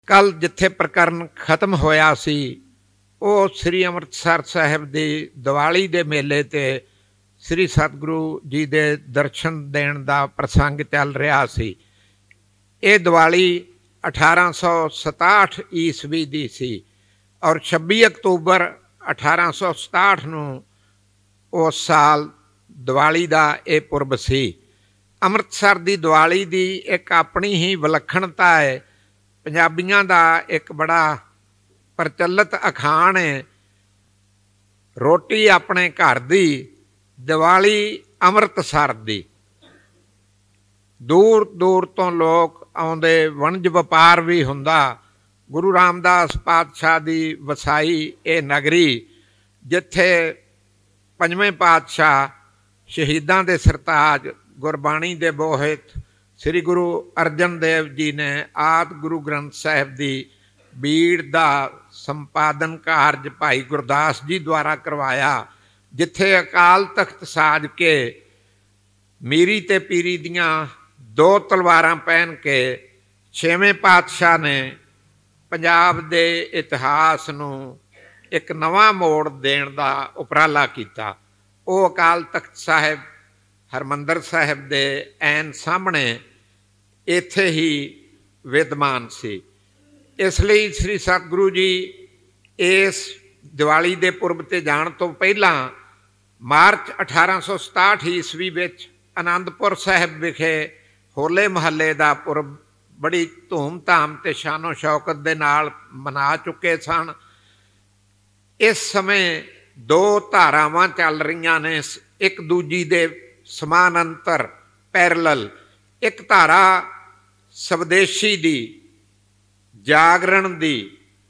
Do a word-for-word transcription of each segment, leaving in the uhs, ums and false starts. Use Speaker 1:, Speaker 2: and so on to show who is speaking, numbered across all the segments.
Speaker 1: कल जिथे प्रकरण खत्म होया सी ਉਹ ਸ੍ਰੀ ਅੰਮ੍ਰਿਤਸਰ ਸਾਹਿਬ ਦੀ ਦੀਵਾਲੀ ਦੇ ਮੇਲੇ 'ਤੇ ਸ੍ਰੀ ਸਤਿਗੁਰੂ ਜੀ ਦੇ ਦਰਸ਼ਨ ਦੇਣ ਦਾ ਪ੍ਰਸੰਗ ਚੱਲ ਰਿਹਾ ਸੀ। ਇਹ ਦੀਵਾਲੀ ਅਠਾਰਾਂ ਸੌ ਸਤਾਹਠ ਈਸਵੀ ਦੀ ਸੀ ਔਰ ਛੱਬੀ ਅਕਤੂਬਰ ਅਠਾਰਾਂ ਸੌ ਸਤਾਹਠ ਨੂੰ ਉਸ ਸਾਲ ਦੀਵਾਲੀ ਦਾ ਇਹ ਪੁਰਬ ਸੀ। ਅੰਮ੍ਰਿਤਸਰ ਦੀ ਦੀਵਾਲੀ ਦੀ ਇੱਕ ਆਪਣੀ ਹੀ ਵਿਲੱਖਣਤਾ ਹੈ। ਪੰਜਾਬੀਆਂ ਦਾ ਇੱਕ ਬੜਾ ਪ੍ਰਚਲਿਤ ਅਖਾਣ ਹੈ, ਰੋਟੀ ਆਪਣੇ ਘਰ ਦੀ, ਦੀਵਾਲੀ ਅੰਮ੍ਰਿਤਸਰ ਦੀ। ਦੂਰ ਦੂਰ ਤੋਂ ਲੋਕ ਆਉਂਦੇ, ਵਣਜ ਵਪਾਰ ਵੀ ਹੁੰਦਾ। ਗੁਰੂ ਰਾਮਦਾਸ ਪਾਤਸ਼ਾਹ ਦੀ ਵਸਾਈ ਇਹ ਨਗਰੀ, ਜਿੱਥੇ ਪੰਜਵੇਂ ਪਾਤਸ਼ਾਹ ਸ਼ਹੀਦਾਂ ਦੇ ਸਰਤਾਜ ਗੁਰਬਾਣੀ ਦੇ ਬੋਹਿਤ ਸ੍ਰੀ ਗੁਰੂ ਅਰਜਨ ਦੇਵ ਜੀ ਨੇ ਆਦਿ ਗੁਰੂ ਗ੍ਰੰਥ ਸਾਹਿਬ ਦੀ ਬੀੜ ਦਾ ਸੰਪਾਦਨ ਕਾਰਜ ਭਾਈ ਗੁਰਦਾਸ ਜੀ ਦੁਆਰਾ ਕਰਵਾਇਆ, ਜਿੱਥੇ ਅਕਾਲ ਤਖਤ ਸਾਜ ਕੇ ਮੀਰੀ ਤੇ ਪੀਰੀ ਦੀਆਂ ਦੋ ਤਲਵਾਰਾਂ ਪਹਿਨ ਕੇ ਛੇਵੇਂ ਪਾਤਸ਼ਾਹ ਨੇ ਪੰਜਾਬ ਦੇ ਇਤਿਹਾਸ ਨੂੰ ਇੱਕ ਨਵਾਂ ਮੋੜ ਦੇਣ ਦਾ ਉਪਰਾਲਾ ਕੀਤਾ। ਉਹ ਅਕਾਲ ਤਖਤ ਸਾਹਿਬ ਹਰਿਮੰਦਰ ਸਾਹਿਬ ਦੇ ਐਨ ਸਾਹਮਣੇ ਇੱਥੇ ਹੀ ਵਿਦਮਾਨ ਸੀ। ਇਸ ਲਈ ਸ੍ਰੀ ਸਤਿਗੁਰੂ ਜੀ ਇਸ ਦੀਵਾਲੀ ਦੇ ਪੁਰਬ 'ਤੇ ਜਾਣ ਤੋਂ ਪਹਿਲਾਂ ਮਾਰਚ ਅਠਾਰਾਂ ਸੌ ਸਤਾਹਠ ਈਸਵੀ ਵਿੱਚ ਅਨੰਦਪੁਰ ਸਾਹਿਬ ਵਿਖੇ ਹੋਲੇ ਮਹੱਲੇ ਦਾ ਪੁਰਬ ਬੜੀ ਧੂਮ ਧਾਮ ਅਤੇ ਸ਼ਾਨੋ ਸ਼ੌਕਤ ਦੇ ਨਾਲ ਮਨਾ ਚੁੱਕੇ ਸਨ। ਇਸ ਸਮੇਂ ਦੋ ਧਾਰਾਵਾਂ ਚੱਲ ਰਹੀਆਂ ਨੇ, ਇੱਕ ਦੂਜੀ ਦੇ ਸਮਾਨਾਂਤਰ ਪੈਰਲਲ। ਇੱਕ ਧਾਰਾ ਸਵਦੇਸ਼ੀ ਦੀ, ਜਾਗਰਣ ਦੀ,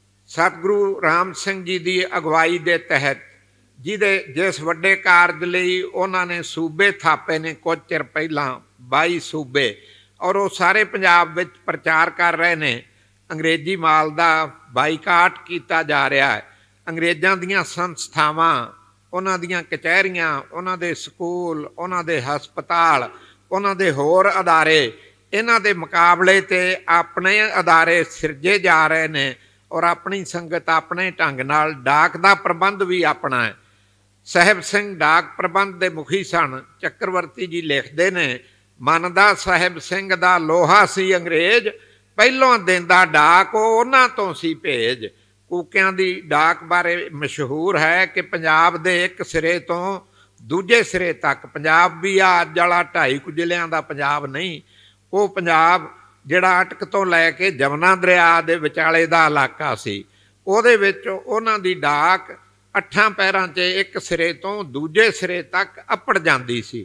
Speaker 1: ਸਤਿਗੁਰੂ ਰਾਮ ਸਿੰਘ ਜੀ ਦੀ ਅਗਵਾਈ ਦੇ ਤਹਿਤ, ਜਿਹਦੇ ਜਿਸ ਵੱਡੇ ਕਾਰਜ ਲਈ ਉਹਨਾਂ ਨੇ ਸੂਬੇ ਥਾਪੇ ਨੇ ਕੁਝ ਚਿਰ ਪਹਿਲਾਂ, ਬਾਈ ਸੂਬੇ, ਔਰ ਉਹ ਸਾਰੇ ਪੰਜਾਬ ਵਿੱਚ ਪ੍ਰਚਾਰ ਕਰ ਰਹੇ ਨੇ। ਅੰਗਰੇਜ਼ੀ ਮਾਲ ਦਾ ਬਾਈਕਾਟ ਕੀਤਾ ਜਾ ਰਿਹਾ ਹੈ। ਅੰਗਰੇਜ਼ਾਂ ਦੀਆਂ ਸੰਸਥਾਵਾਂ, ਉਹਨਾਂ ਦੀਆਂ ਕਚਹਿਰੀਆਂ, ਉਹਨਾਂ ਦੇ ਸਕੂਲ, ਉਹਨਾਂ ਦੇ ਹਸਪਤਾਲ, ਉਹਨਾਂ ਦੇ ਹੋਰ ਅਦਾਰੇ, ਇਹਨਾਂ ਦੇ ਮੁਕਾਬਲੇ 'ਤੇ ਆਪਣੇ ਅਦਾਰੇ ਸਿਰਜੇ ਜਾ ਰਹੇ ਨੇ ਔਰ ਆਪਣੀ ਸੰਗਤ ਆਪਣੇ ਢੰਗ ਨਾਲ, ਡਾਕ ਦਾ ਪ੍ਰਬੰਧ ਵੀ ਆਪਣਾ ਹੈ। ਸਾਹਿਬ ਸਿੰਘ ਡਾਕ ਪ੍ਰਬੰਧ ਦੇ ਮੁਖੀ ਸਨ। ਚੱਕਰਵਰਤੀ ਜੀ ਲਿਖਦੇ ਨੇ, ਮੰਨਦਾ ਸਾਹਿਬ ਸਿੰਘ ਦਾ ਲੋਹਾ ਸੀ ਅੰਗਰੇਜ਼, ਪਹਿਲੋਂ ਦਿੰਦਾ ਡਾਕ ਉਹ ਉਹਨਾਂ ਤੋਂ ਸੀ ਭੇਜ। ਕੂਕਿਆਂ ਦੀ ਡਾਕ ਬਾਰੇ ਮਸ਼ਹੂਰ ਹੈ ਕਿ ਪੰਜਾਬ ਦੇ ਇੱਕ ਸਿਰੇ ਤੋਂ ਦੂਜੇ ਸਿਰੇ ਤੱਕ, ਪੰਜਾਬ ਵੀ ਆ ਅੱਜ ਵਾਲਾ ਢਾਈ ਕੁ ਜ਼ਿਲ੍ਹਿਆਂ ਦਾ ਪੰਜਾਬ ਨਹੀਂ, ਉਹ ਪੰਜਾਬ ਜਿਹੜਾ ਅਟਕ ਤੋਂ ਲੈ ਕੇ ਜਮਨਾ ਦਰਿਆ ਦੇ ਵਿਚਾਲੇ ਦਾ ਇਲਾਕਾ ਸੀ, ਉਹਦੇ ਵਿੱਚ ਉਹਨਾਂ ਦੀ ਡਾਕ ਅੱਠਾਂ ਪੈਰਾਂ 'ਚ ਇੱਕ ਸਿਰੇ ਤੋਂ ਦੂਜੇ ਸਿਰੇ ਤੱਕ ਅੱਪੜ ਜਾਂਦੀ ਸੀ।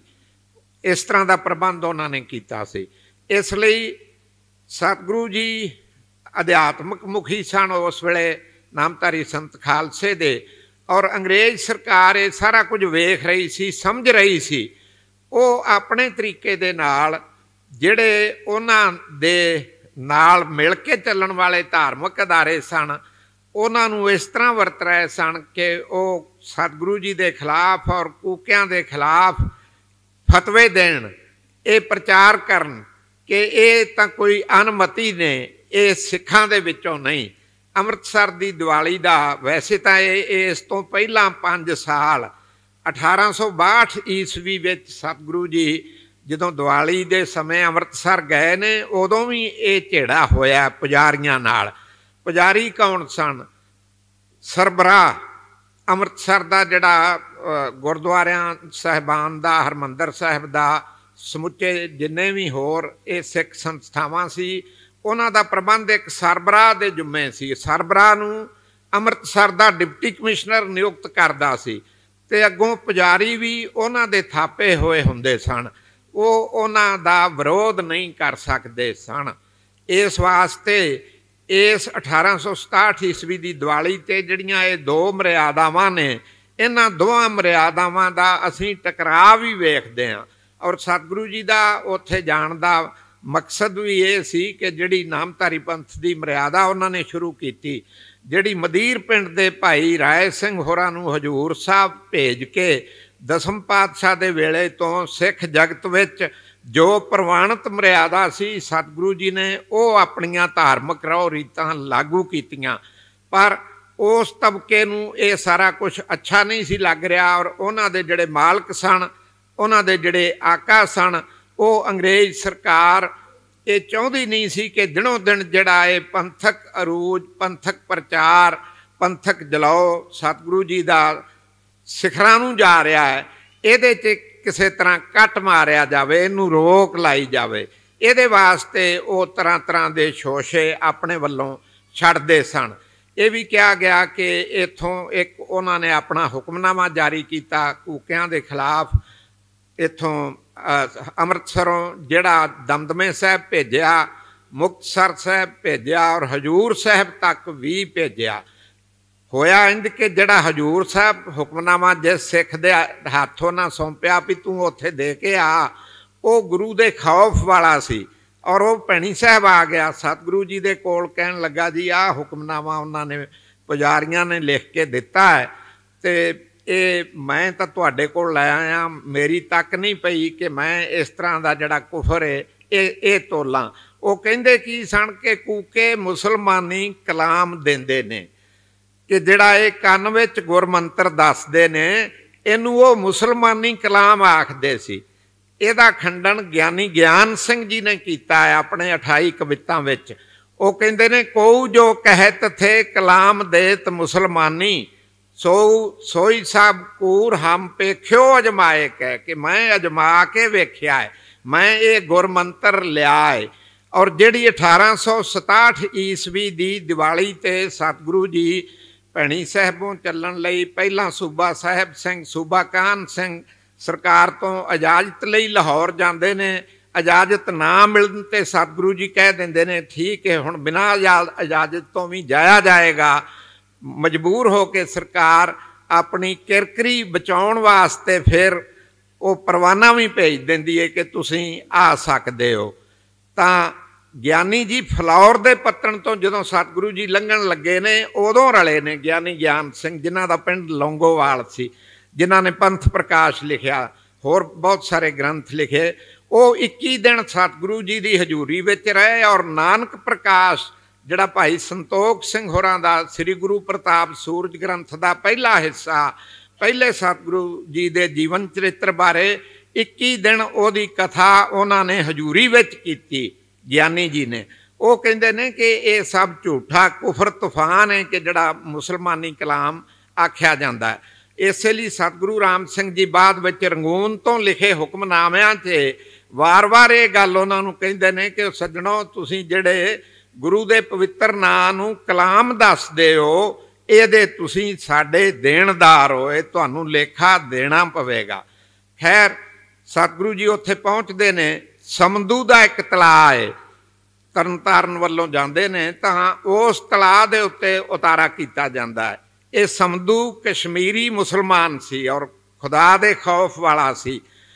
Speaker 1: ਇਸ ਤਰ੍ਹਾਂ ਦਾ ਪ੍ਰਬੰਧ ਉਹਨਾਂ ਨੇ ਕੀਤਾ ਸੀ। ਇਸ ਲਈ ਸਤਿਗੁਰੂ ਜੀ ਅਧਿਆਤਮਿਕ ਮੁਖੀ ਸਨ ਉਸ ਵੇਲੇ, ਨਾਮਧਾਰੀ ਸੰਤ ਖਾਲਸੇ ਦੇ, ਔਰ ਅੰਗਰੇਜ਼ ਸਰਕਾਰ ਇਹ ਸਾਰਾ ਕੁਝ ਵੇਖ ਰਹੀ ਸੀ, ਸਮਝ ਰਹੀ ਸੀ। ਉਹ ਆਪਣੇ ਤਰੀਕੇ ਦੇ ਨਾਲ, ਜਿਹੜੇ ਉਹਨਾਂ ਦੇ ਨਾਲ ਮਿਲ ਕੇ ਚੱਲਣ ਵਾਲੇ ਧਾਰਮਿਕ ਅਦਾਰੇ ਸਨ, ਉਹਨਾਂ ਨੂੰ ਇਸ ਤਰ੍ਹਾਂ ਵਰਤ ਰਹੇ ਸਨ ਕਿ ਉਹ ਸਤਿਗੁਰੂ ਜੀ ਦੇ ਖਿਲਾਫ ਔਰ ਕੂਕਿਆਂ ਦੇ ਖਿਲਾਫ ਫਤਵੇ ਦੇਣ, ਇਹ ਪ੍ਰਚਾਰ ਕਰਨ ਕਿ ਇਹ ਤਾਂ ਕੋਈ ਅਨਮਤੀ ਨੇ, ਇਹ ਸਿੱਖਾਂ ਦੇ ਵਿੱਚੋਂ ਨਹੀਂ। ਅੰਮ੍ਰਿਤਸਰ ਦੀ ਦੀਵਾਲੀ ਦਾ ਵੈਸੇ ਤਾਂ ਇਹ ਇਸ ਤੋਂ ਪਹਿਲਾਂ ਪੰਜ ਸਾਲ ਅਠਾਰਾਂ ਸੌ ਬਾਹਠ ਈਸਵੀ ਵਿੱਚ ਸਤਿਗੁਰੂ ਜੀ ਜਦੋਂ ਦੀਵਾਲੀ ਦੇ ਸਮੇਂ ਅੰਮ੍ਰਿਤਸਰ ਗਏ ਨੇ, ਉਦੋਂ ਵੀ ਇਹ ਝੇੜਾ ਹੋਇਆ ਪੁਜਾਰੀਆਂ ਨਾਲ। ਪੁਜਾਰੀ ਕੌਣ ਸਨ? ਸਰਬਰਾਹ ਅੰਮ੍ਰਿਤਸਰ ਦਾ ਜਿਹੜਾ ਗੁਰਦੁਆਰਿਆਂ ਸਾਹਿਬਾਨ ਦਾ, ਹਰਿਮੰਦਰ ਸਾਹਿਬ ਦਾ, ਸਮੁੱਚੇ ਜਿੰਨੇ ਵੀ ਹੋਰ ਇਹ ਸਿੱਖ ਸੰਸਥਾਵਾਂ ਸੀ, ਉਹਨਾਂ ਦਾ ਪ੍ਰਬੰਧ ਇੱਕ ਸਰਬਰਾਹ ਦੇ ਜੁੰਮੇ ਸੀ। ਸਰਬਰਾਹ ਨੂੰ ਅੰਮ੍ਰਿਤਸਰ ਦਾ ਡਿਪਟੀ ਕਮਿਸ਼ਨਰ ਨਿਯੁਕਤ ਕਰਦਾ ਸੀ ਅਤੇ ਅੱਗੋਂ ਪੁਜਾਰੀ ਵੀ ਉਹਨਾਂ ਦੇ ਥਾਪੇ ਹੋਏ ਹੁੰਦੇ ਸਨ। ਉਹ ਉਹਨਾਂ ਦਾ ਵਿਰੋਧ ਨਹੀਂ ਕਰ ਸਕਦੇ ਸਨ। ਇਸ ਵਾਸਤੇ ਇਸ ਅਠਾਰਾਂ ਸੌ ਸਤਾਹਠ ਈਸਵੀ ਦੀ ਦੀਵਾਲੀ 'ਤੇ ਜਿਹੜੀਆਂ ਇਹ ਦੋ ਮਰਿਆਦਾਵਾਂ ਨੇ, ਇਹਨਾਂ ਦੋਵਾਂ ਮਰਿਆਦਾਵਾਂ ਦਾ ਅਸੀਂ ਟਕਰਾਅ ਵੀ ਵੇਖਦੇ ਹਾਂ। ਔਰ ਸਤਿਗੁਰੂ ਜੀ ਦਾ ਉੱਥੇ ਜਾਣ ਦਾ ਮਕਸਦ ਵੀ ਇਹ ਸੀ ਕਿ ਜਿਹੜੀ ਨਾਮਧਾਰੀ ਪੰਥ ਦੀ ਮਰਿਆਦਾ ਉਹਨਾਂ ਨੇ ਸ਼ੁਰੂ ਕੀਤੀ, ਜਿਹੜੀ ਮਦੀਰ ਪਿੰਡ ਦੇ ਭਾਈ ਰਾਏ ਸਿੰਘ ਹੋਰਾਂ ਨੂੰ ਹਜ਼ੂਰ ਸਾਹਿਬ ਭੇਜ ਕੇ ਦਸਮ ਪਾਤਸ਼ਾਹ ਦੇ ਵੇਲੇ ਤੋਂ ਸਿੱਖ ਜਗਤ ਵਿੱਚ ਜੋ ਪ੍ਰਵਾਨਿਤ ਮਰਿਆਦਾ ਸੀ ਸਤਿਗੁਰੂ ਜੀ ਨੇ ਉਹ ਆਪਣੀਆਂ ਧਾਰਮਿਕ ਰਹੁ ਰੀਤਾਂ ਲਾਗੂ ਕੀਤੀਆਂ, ਪਰ ਉਸ ਤਬਕੇ ਨੂੰ ਇਹ ਸਾਰਾ ਕੁਝ ਅੱਛਾ ਨਹੀਂ ਸੀ ਲੱਗ ਰਿਹਾ। ਔਰ ਉਹਨਾਂ ਦੇ ਜਿਹੜੇ ਮਾਲਕ ਸਨ, ਉਹਨਾਂ ਦੇ ਜਿਹੜੇ ਆਕਾ ਸਨ, ਉਹ ਅੰਗਰੇਜ਼ ਸਰਕਾਰ ਇਹ ਚਾਹੁੰਦੀ ਨਹੀਂ ਸੀ ਕਿ ਦਿਨੋਂ ਦਿਨ ਜਿਹੜਾ ਇਹ ਪੰਥਕ ਅਰੂਜ, ਪੰਥਕ ਪ੍ਰਚਾਰ, ਪੰਥਕ ਜਲਾਓ ਸਤਿਗੁਰੂ ਜੀ ਦਾ ਸਿਖਰਾਂ ਨੂੰ ਜਾ ਰਿਹਾ ਹੈ, ਇਹਦੇ 'ਚ ਕਿਸੇ ਤਰ੍ਹਾਂ ਕੱਟ ਮਾਰਿਆ ਜਾਵੇ, ਇਹਨੂੰ ਰੋਕ ਲਾਈ ਜਾਵੇ। ਇਹਦੇ ਵਾਸਤੇ ਉਹ ਤਰ੍ਹਾਂ ਤਰ੍ਹਾਂ ਦੇ ਸ਼ੋਸ਼ੇ ਆਪਣੇ ਵੱਲੋਂ ਛੱਡਦੇ ਸਨ। ਇਹ ਵੀ ਕਿਹਾ ਗਿਆ ਕਿ ਇੱਥੋਂ ਇੱਕ ਉਹਨਾਂ ਨੇ ਆਪਣਾ ਹੁਕਮਨਾਮਾ ਜਾਰੀ ਕੀਤਾ ਕੂਕਿਆਂ ਦੇ ਖਿਲਾਫ। ਇੱਥੋਂ ਅੰਮ੍ਰਿਤਸਰੋਂ ਜਿਹੜਾ ਦਮਦਮੇ ਸਾਹਿਬ ਭੇਜਿਆ, ਮੁਕਤਸਰ ਸਾਹਿਬ ਭੇਜਿਆ ਔਰ ਹਜ਼ੂਰ ਸਾਹਿਬ ਤੱਕ ਵੀ ਭੇਜਿਆ। ਹੋਇਆ ਇੰਝ ਕਿ ਜਿਹੜਾ ਹਜ਼ੂਰ ਸਾਹਿਬ ਹੁਕਮਨਾਮਾ ਜਿਸ ਸਿੱਖ ਦੇ ਹੱਥੋਂ ਨਾ ਸੌਂਪਿਆ ਵੀ ਤੂੰ ਉੱਥੇ ਦੇ ਕੇ ਆ, ਉਹ ਗੁਰੂ ਦੇ ਖੌਫ ਵਾਲਾ ਸੀ ਔਰ ਉਹ ਭੈਣੀ ਸਾਹਿਬ ਆ ਗਿਆ ਸਤਿਗੁਰੂ ਜੀ ਦੇ ਕੋਲ, ਕਹਿਣ ਲੱਗਾ ਜੀ ਆਹ ਹੁਕਮਨਾਮਾ ਉਹਨਾਂ ਨੇ ਪੁਜਾਰੀਆਂ ਨੇ ਲਿਖ ਕੇ ਦਿੱਤਾ ਹੈ ਅਤੇ ਇਹ ਮੈਂ ਤਾਂ ਤੁਹਾਡੇ ਕੋਲ ਲੈ ਆਇਆ, ਮੇਰੀ ਤੱਕ ਨਹੀਂ ਪਈ ਕਿ ਮੈਂ ਇਸ ਤਰ੍ਹਾਂ ਦਾ ਜਿਹੜਾ ਕੁਫਰ ਹੈ ਇਹ ਇਹ ਤੋਲਾਂ। ਉਹ ਕਹਿੰਦੇ ਕੀ ਸਨ ਕਿ ਕੂਕੇ ਮੁਸਲਮਾਨੀ ਕਲਾਮ ਦਿੰਦੇ ਨੇ, ਕਿ ਜਿਹੜਾ ਇਹ ਕੰਨ ਵਿੱਚ ਗੁਰਮੰਤਰ ਦੱਸਦੇ ਨੇ ਇਹਨੂੰ ਉਹ ਮੁਸਲਮਾਨੀ ਕਲਾਮ ਆਖਦੇ ਸੀ। ਇਹਦਾ ਖੰਡਨ ਗਿਆਨੀ ਗਿਆਨ ਸਿੰਘ ਜੀ ਨੇ ਕੀਤਾ ਹੈ ਆਪਣੇ ਅਠਾਈ ਕਵਿਤਾਂ ਵਿੱਚ। ਉਹ ਕਹਿੰਦੇ ਨੇ ਕਉ ਜੋ ਕਹਿਤ ਥੇ ਕਲਾਮ ਦੇਤ ਮੁਸਲਮਾਨੀ, ਸੋ ਸੋਈ ਸਭ ਕੂਰ ਹਮ ਪੇਖਿਓ ਅਜਮਾਏ, ਕਹਿ ਕਿ ਮੈਂ ਅਜਮਾ ਕੇ ਵੇਖਿਆ ਹੈ, ਮੈਂ ਇਹ ਗੁਰਮੰਤਰ ਲਿਆ ਹੈ। ਔਰ ਜਿਹੜੀ ਅਠਾਰਾਂ ਸੌ ਸਤਾਹਠ ਈਸਵੀ ਦੀ ਦਿਵਾਲੀ 'ਤੇ ਸਤਿਗੁਰੂ ਜੀ ਭੈਣੀ ਸਾਹਿਬੋਂ ਚੱਲਣ ਲਈ ਪਹਿਲਾਂ ਸੂਬਾ ਸਾਹਿਬ ਸਿੰਘ, ਸੂਬਾ ਕਾਹਨ ਸਿੰਘ ਸਰਕਾਰ ਤੋਂ ਇਜਾਜ਼ਤ ਲਈ ਲਾਹੌਰ ਜਾਂਦੇ ਨੇ। ਇਜਾਜ਼ਤ ਨਾ ਮਿਲਣ 'ਤੇ ਸਤਿਗੁਰੂ ਜੀ ਕਹਿ ਦਿੰਦੇ ਨੇ ਠੀਕ ਹੈ ਹੁਣ ਬਿਨਾਂ ਇਜਾਜ਼ਤ ਤੋਂ ਵੀ ਜਾਇਆ ਜਾਏਗਾ। ਮਜਬੂਰ ਹੋ ਕੇ ਸਰਕਾਰ ਆਪਣੀ ਕਿਰਕਰੀ ਬਚਾਉਣ ਵਾਸਤੇ ਫਿਰ ਉਹ ਪਰਵਾਨਾ ਵੀ ਭੇਜ ਦਿੰਦੀ ਹੈ ਕਿ ਤੁਸੀਂ ਆ ਸਕਦੇ ਹੋ। ਤਾਂ ਗਿਆਨੀ ਜੀ ਫਲੌਰ ਦੇ ਪੱਤਣ ਤੋਂ ਜਦੋਂ ਸਤਿਗੁਰੂ ਜੀ ਲੰਘਣ ਲੱਗੇ ਨੇ ਉਦੋਂ ਰਲੇ ਨੇ ਗਿਆਨੀ ਗਿਆਨ ਸਿੰਘ, ਜਿਨ੍ਹਾਂ ਦਾ ਪਿੰਡ ਲੌਂਗੋਵਾਲ ਸੀ, ਜਿਨ੍ਹਾਂ ਨੇ ਪੰਥ ਪ੍ਰਕਾਸ਼ ਲਿਖਿਆ, ਹੋਰ ਬਹੁਤ ਸਾਰੇ ਗ੍ਰੰਥ ਲਿਖੇ। ਉਹ ਇੱਕੀ ਦਿਨ ਸਤਿਗੁਰੂ ਜੀ ਦੀ ਹਜ਼ੂਰੀ ਵਿੱਚ ਰਹੇ ਔਰ ਨਾਨਕ ਪ੍ਰਕਾਸ਼ ਜਿਹੜਾ ਭਾਈ ਸੰਤੋਖ ਸਿੰਘ ਹੋਰਾਂ ਦਾ ਸ੍ਰੀ ਗੁਰੂ ਪ੍ਰਤਾਪ ਸੂਰਜ ਗ੍ਰੰਥ ਦਾ ਪਹਿਲਾ ਹਿੱਸਾ, ਪਹਿਲੇ ਸਤਿਗੁਰੂ ਜੀ ਦੇ ਜੀਵਨ ਚਰਿੱਤਰ ਬਾਰੇ ਇੱਕੀ ਦਿਨ ਉਹਦੀ ਕਥਾ ਉਹਨਾਂ ਨੇ ਹਜ਼ੂਰੀ ਵਿੱਚ ਕੀਤੀ ਗਿਆਨੀ ਜੀ ਨੇ। ਉਹ ਕਹਿੰਦੇ ਨੇ ਕਿ ਇਹ ਸਭ ਝੂਠਾ ਕੁਫਰ ਤੂਫਾਨ ਹੈ ਕਿ ਜਿਹੜਾ ਮੁਸਲਮਾਨੀ ਕਲਾਮ ਆਖਿਆ ਜਾਂਦਾ। ਇਸੇ ਲਈ ਸਤਿਗੁਰੂ ਰਾਮ ਸਿੰਘ ਜੀ ਬਾਅਦ ਵਿੱਚ ਰੰਗੂਨ ਤੋਂ ਲਿਖੇ ਹੁਕਮਨਾਮਿਆਂ 'ਚ ਵਾਰ-ਵਾਰ ਇਹ ਗੱਲ ਉਹਨਾਂ ਨੂੰ ਕਹਿੰਦੇ ਨੇ ਕਿ ਸੱਜਣੋ ਤੁਸੀਂ ਜਿਹੜੇ ਗੁਰੂ ਦੇ ਪਵਿੱਤਰ ਨਾਂ ਨੂੰ ਕਲਾਮ ਦੱਸਦੇ ਹੋ, ਇਹਦੇ ਤੁਸੀਂ ਸਾਡੇ ਦੇਣਦਾਰ ਹੋ, ਇਹ ਤੁਹਾਨੂੰ ਲੇਖਾ ਦੇਣਾ ਪਵੇਗਾ। ਖੈਰ ਸਤਿਗੁਰੂ ਜੀ ਉੱਥੇ ਪਹੁੰਚਦੇ ਨੇ, ਸਮਦੂ ਦਾ ਇੱਕ ਤਲਾਅ ਹੈ, ਤਰਨ ਤਾਰਨ ਵੱਲੋਂ ਜਾਂਦੇ ਨੇ ਤਾਂ ਉਸ ਤਲਾਅ ਦੇ ਉੱਤੇ ਉਤਾਰਾ ਕੀਤਾ ਜਾਂਦਾ ਹੈ। ਇਹ ਸਮਦੂ ਕਸ਼ਮੀਰੀ ਮੁਸਲਮਾਨ ਸੀ ਔਰ ਖੁਦਾ ਦੇ ਖੌਫ ਵਾਲਾ ਸੀ।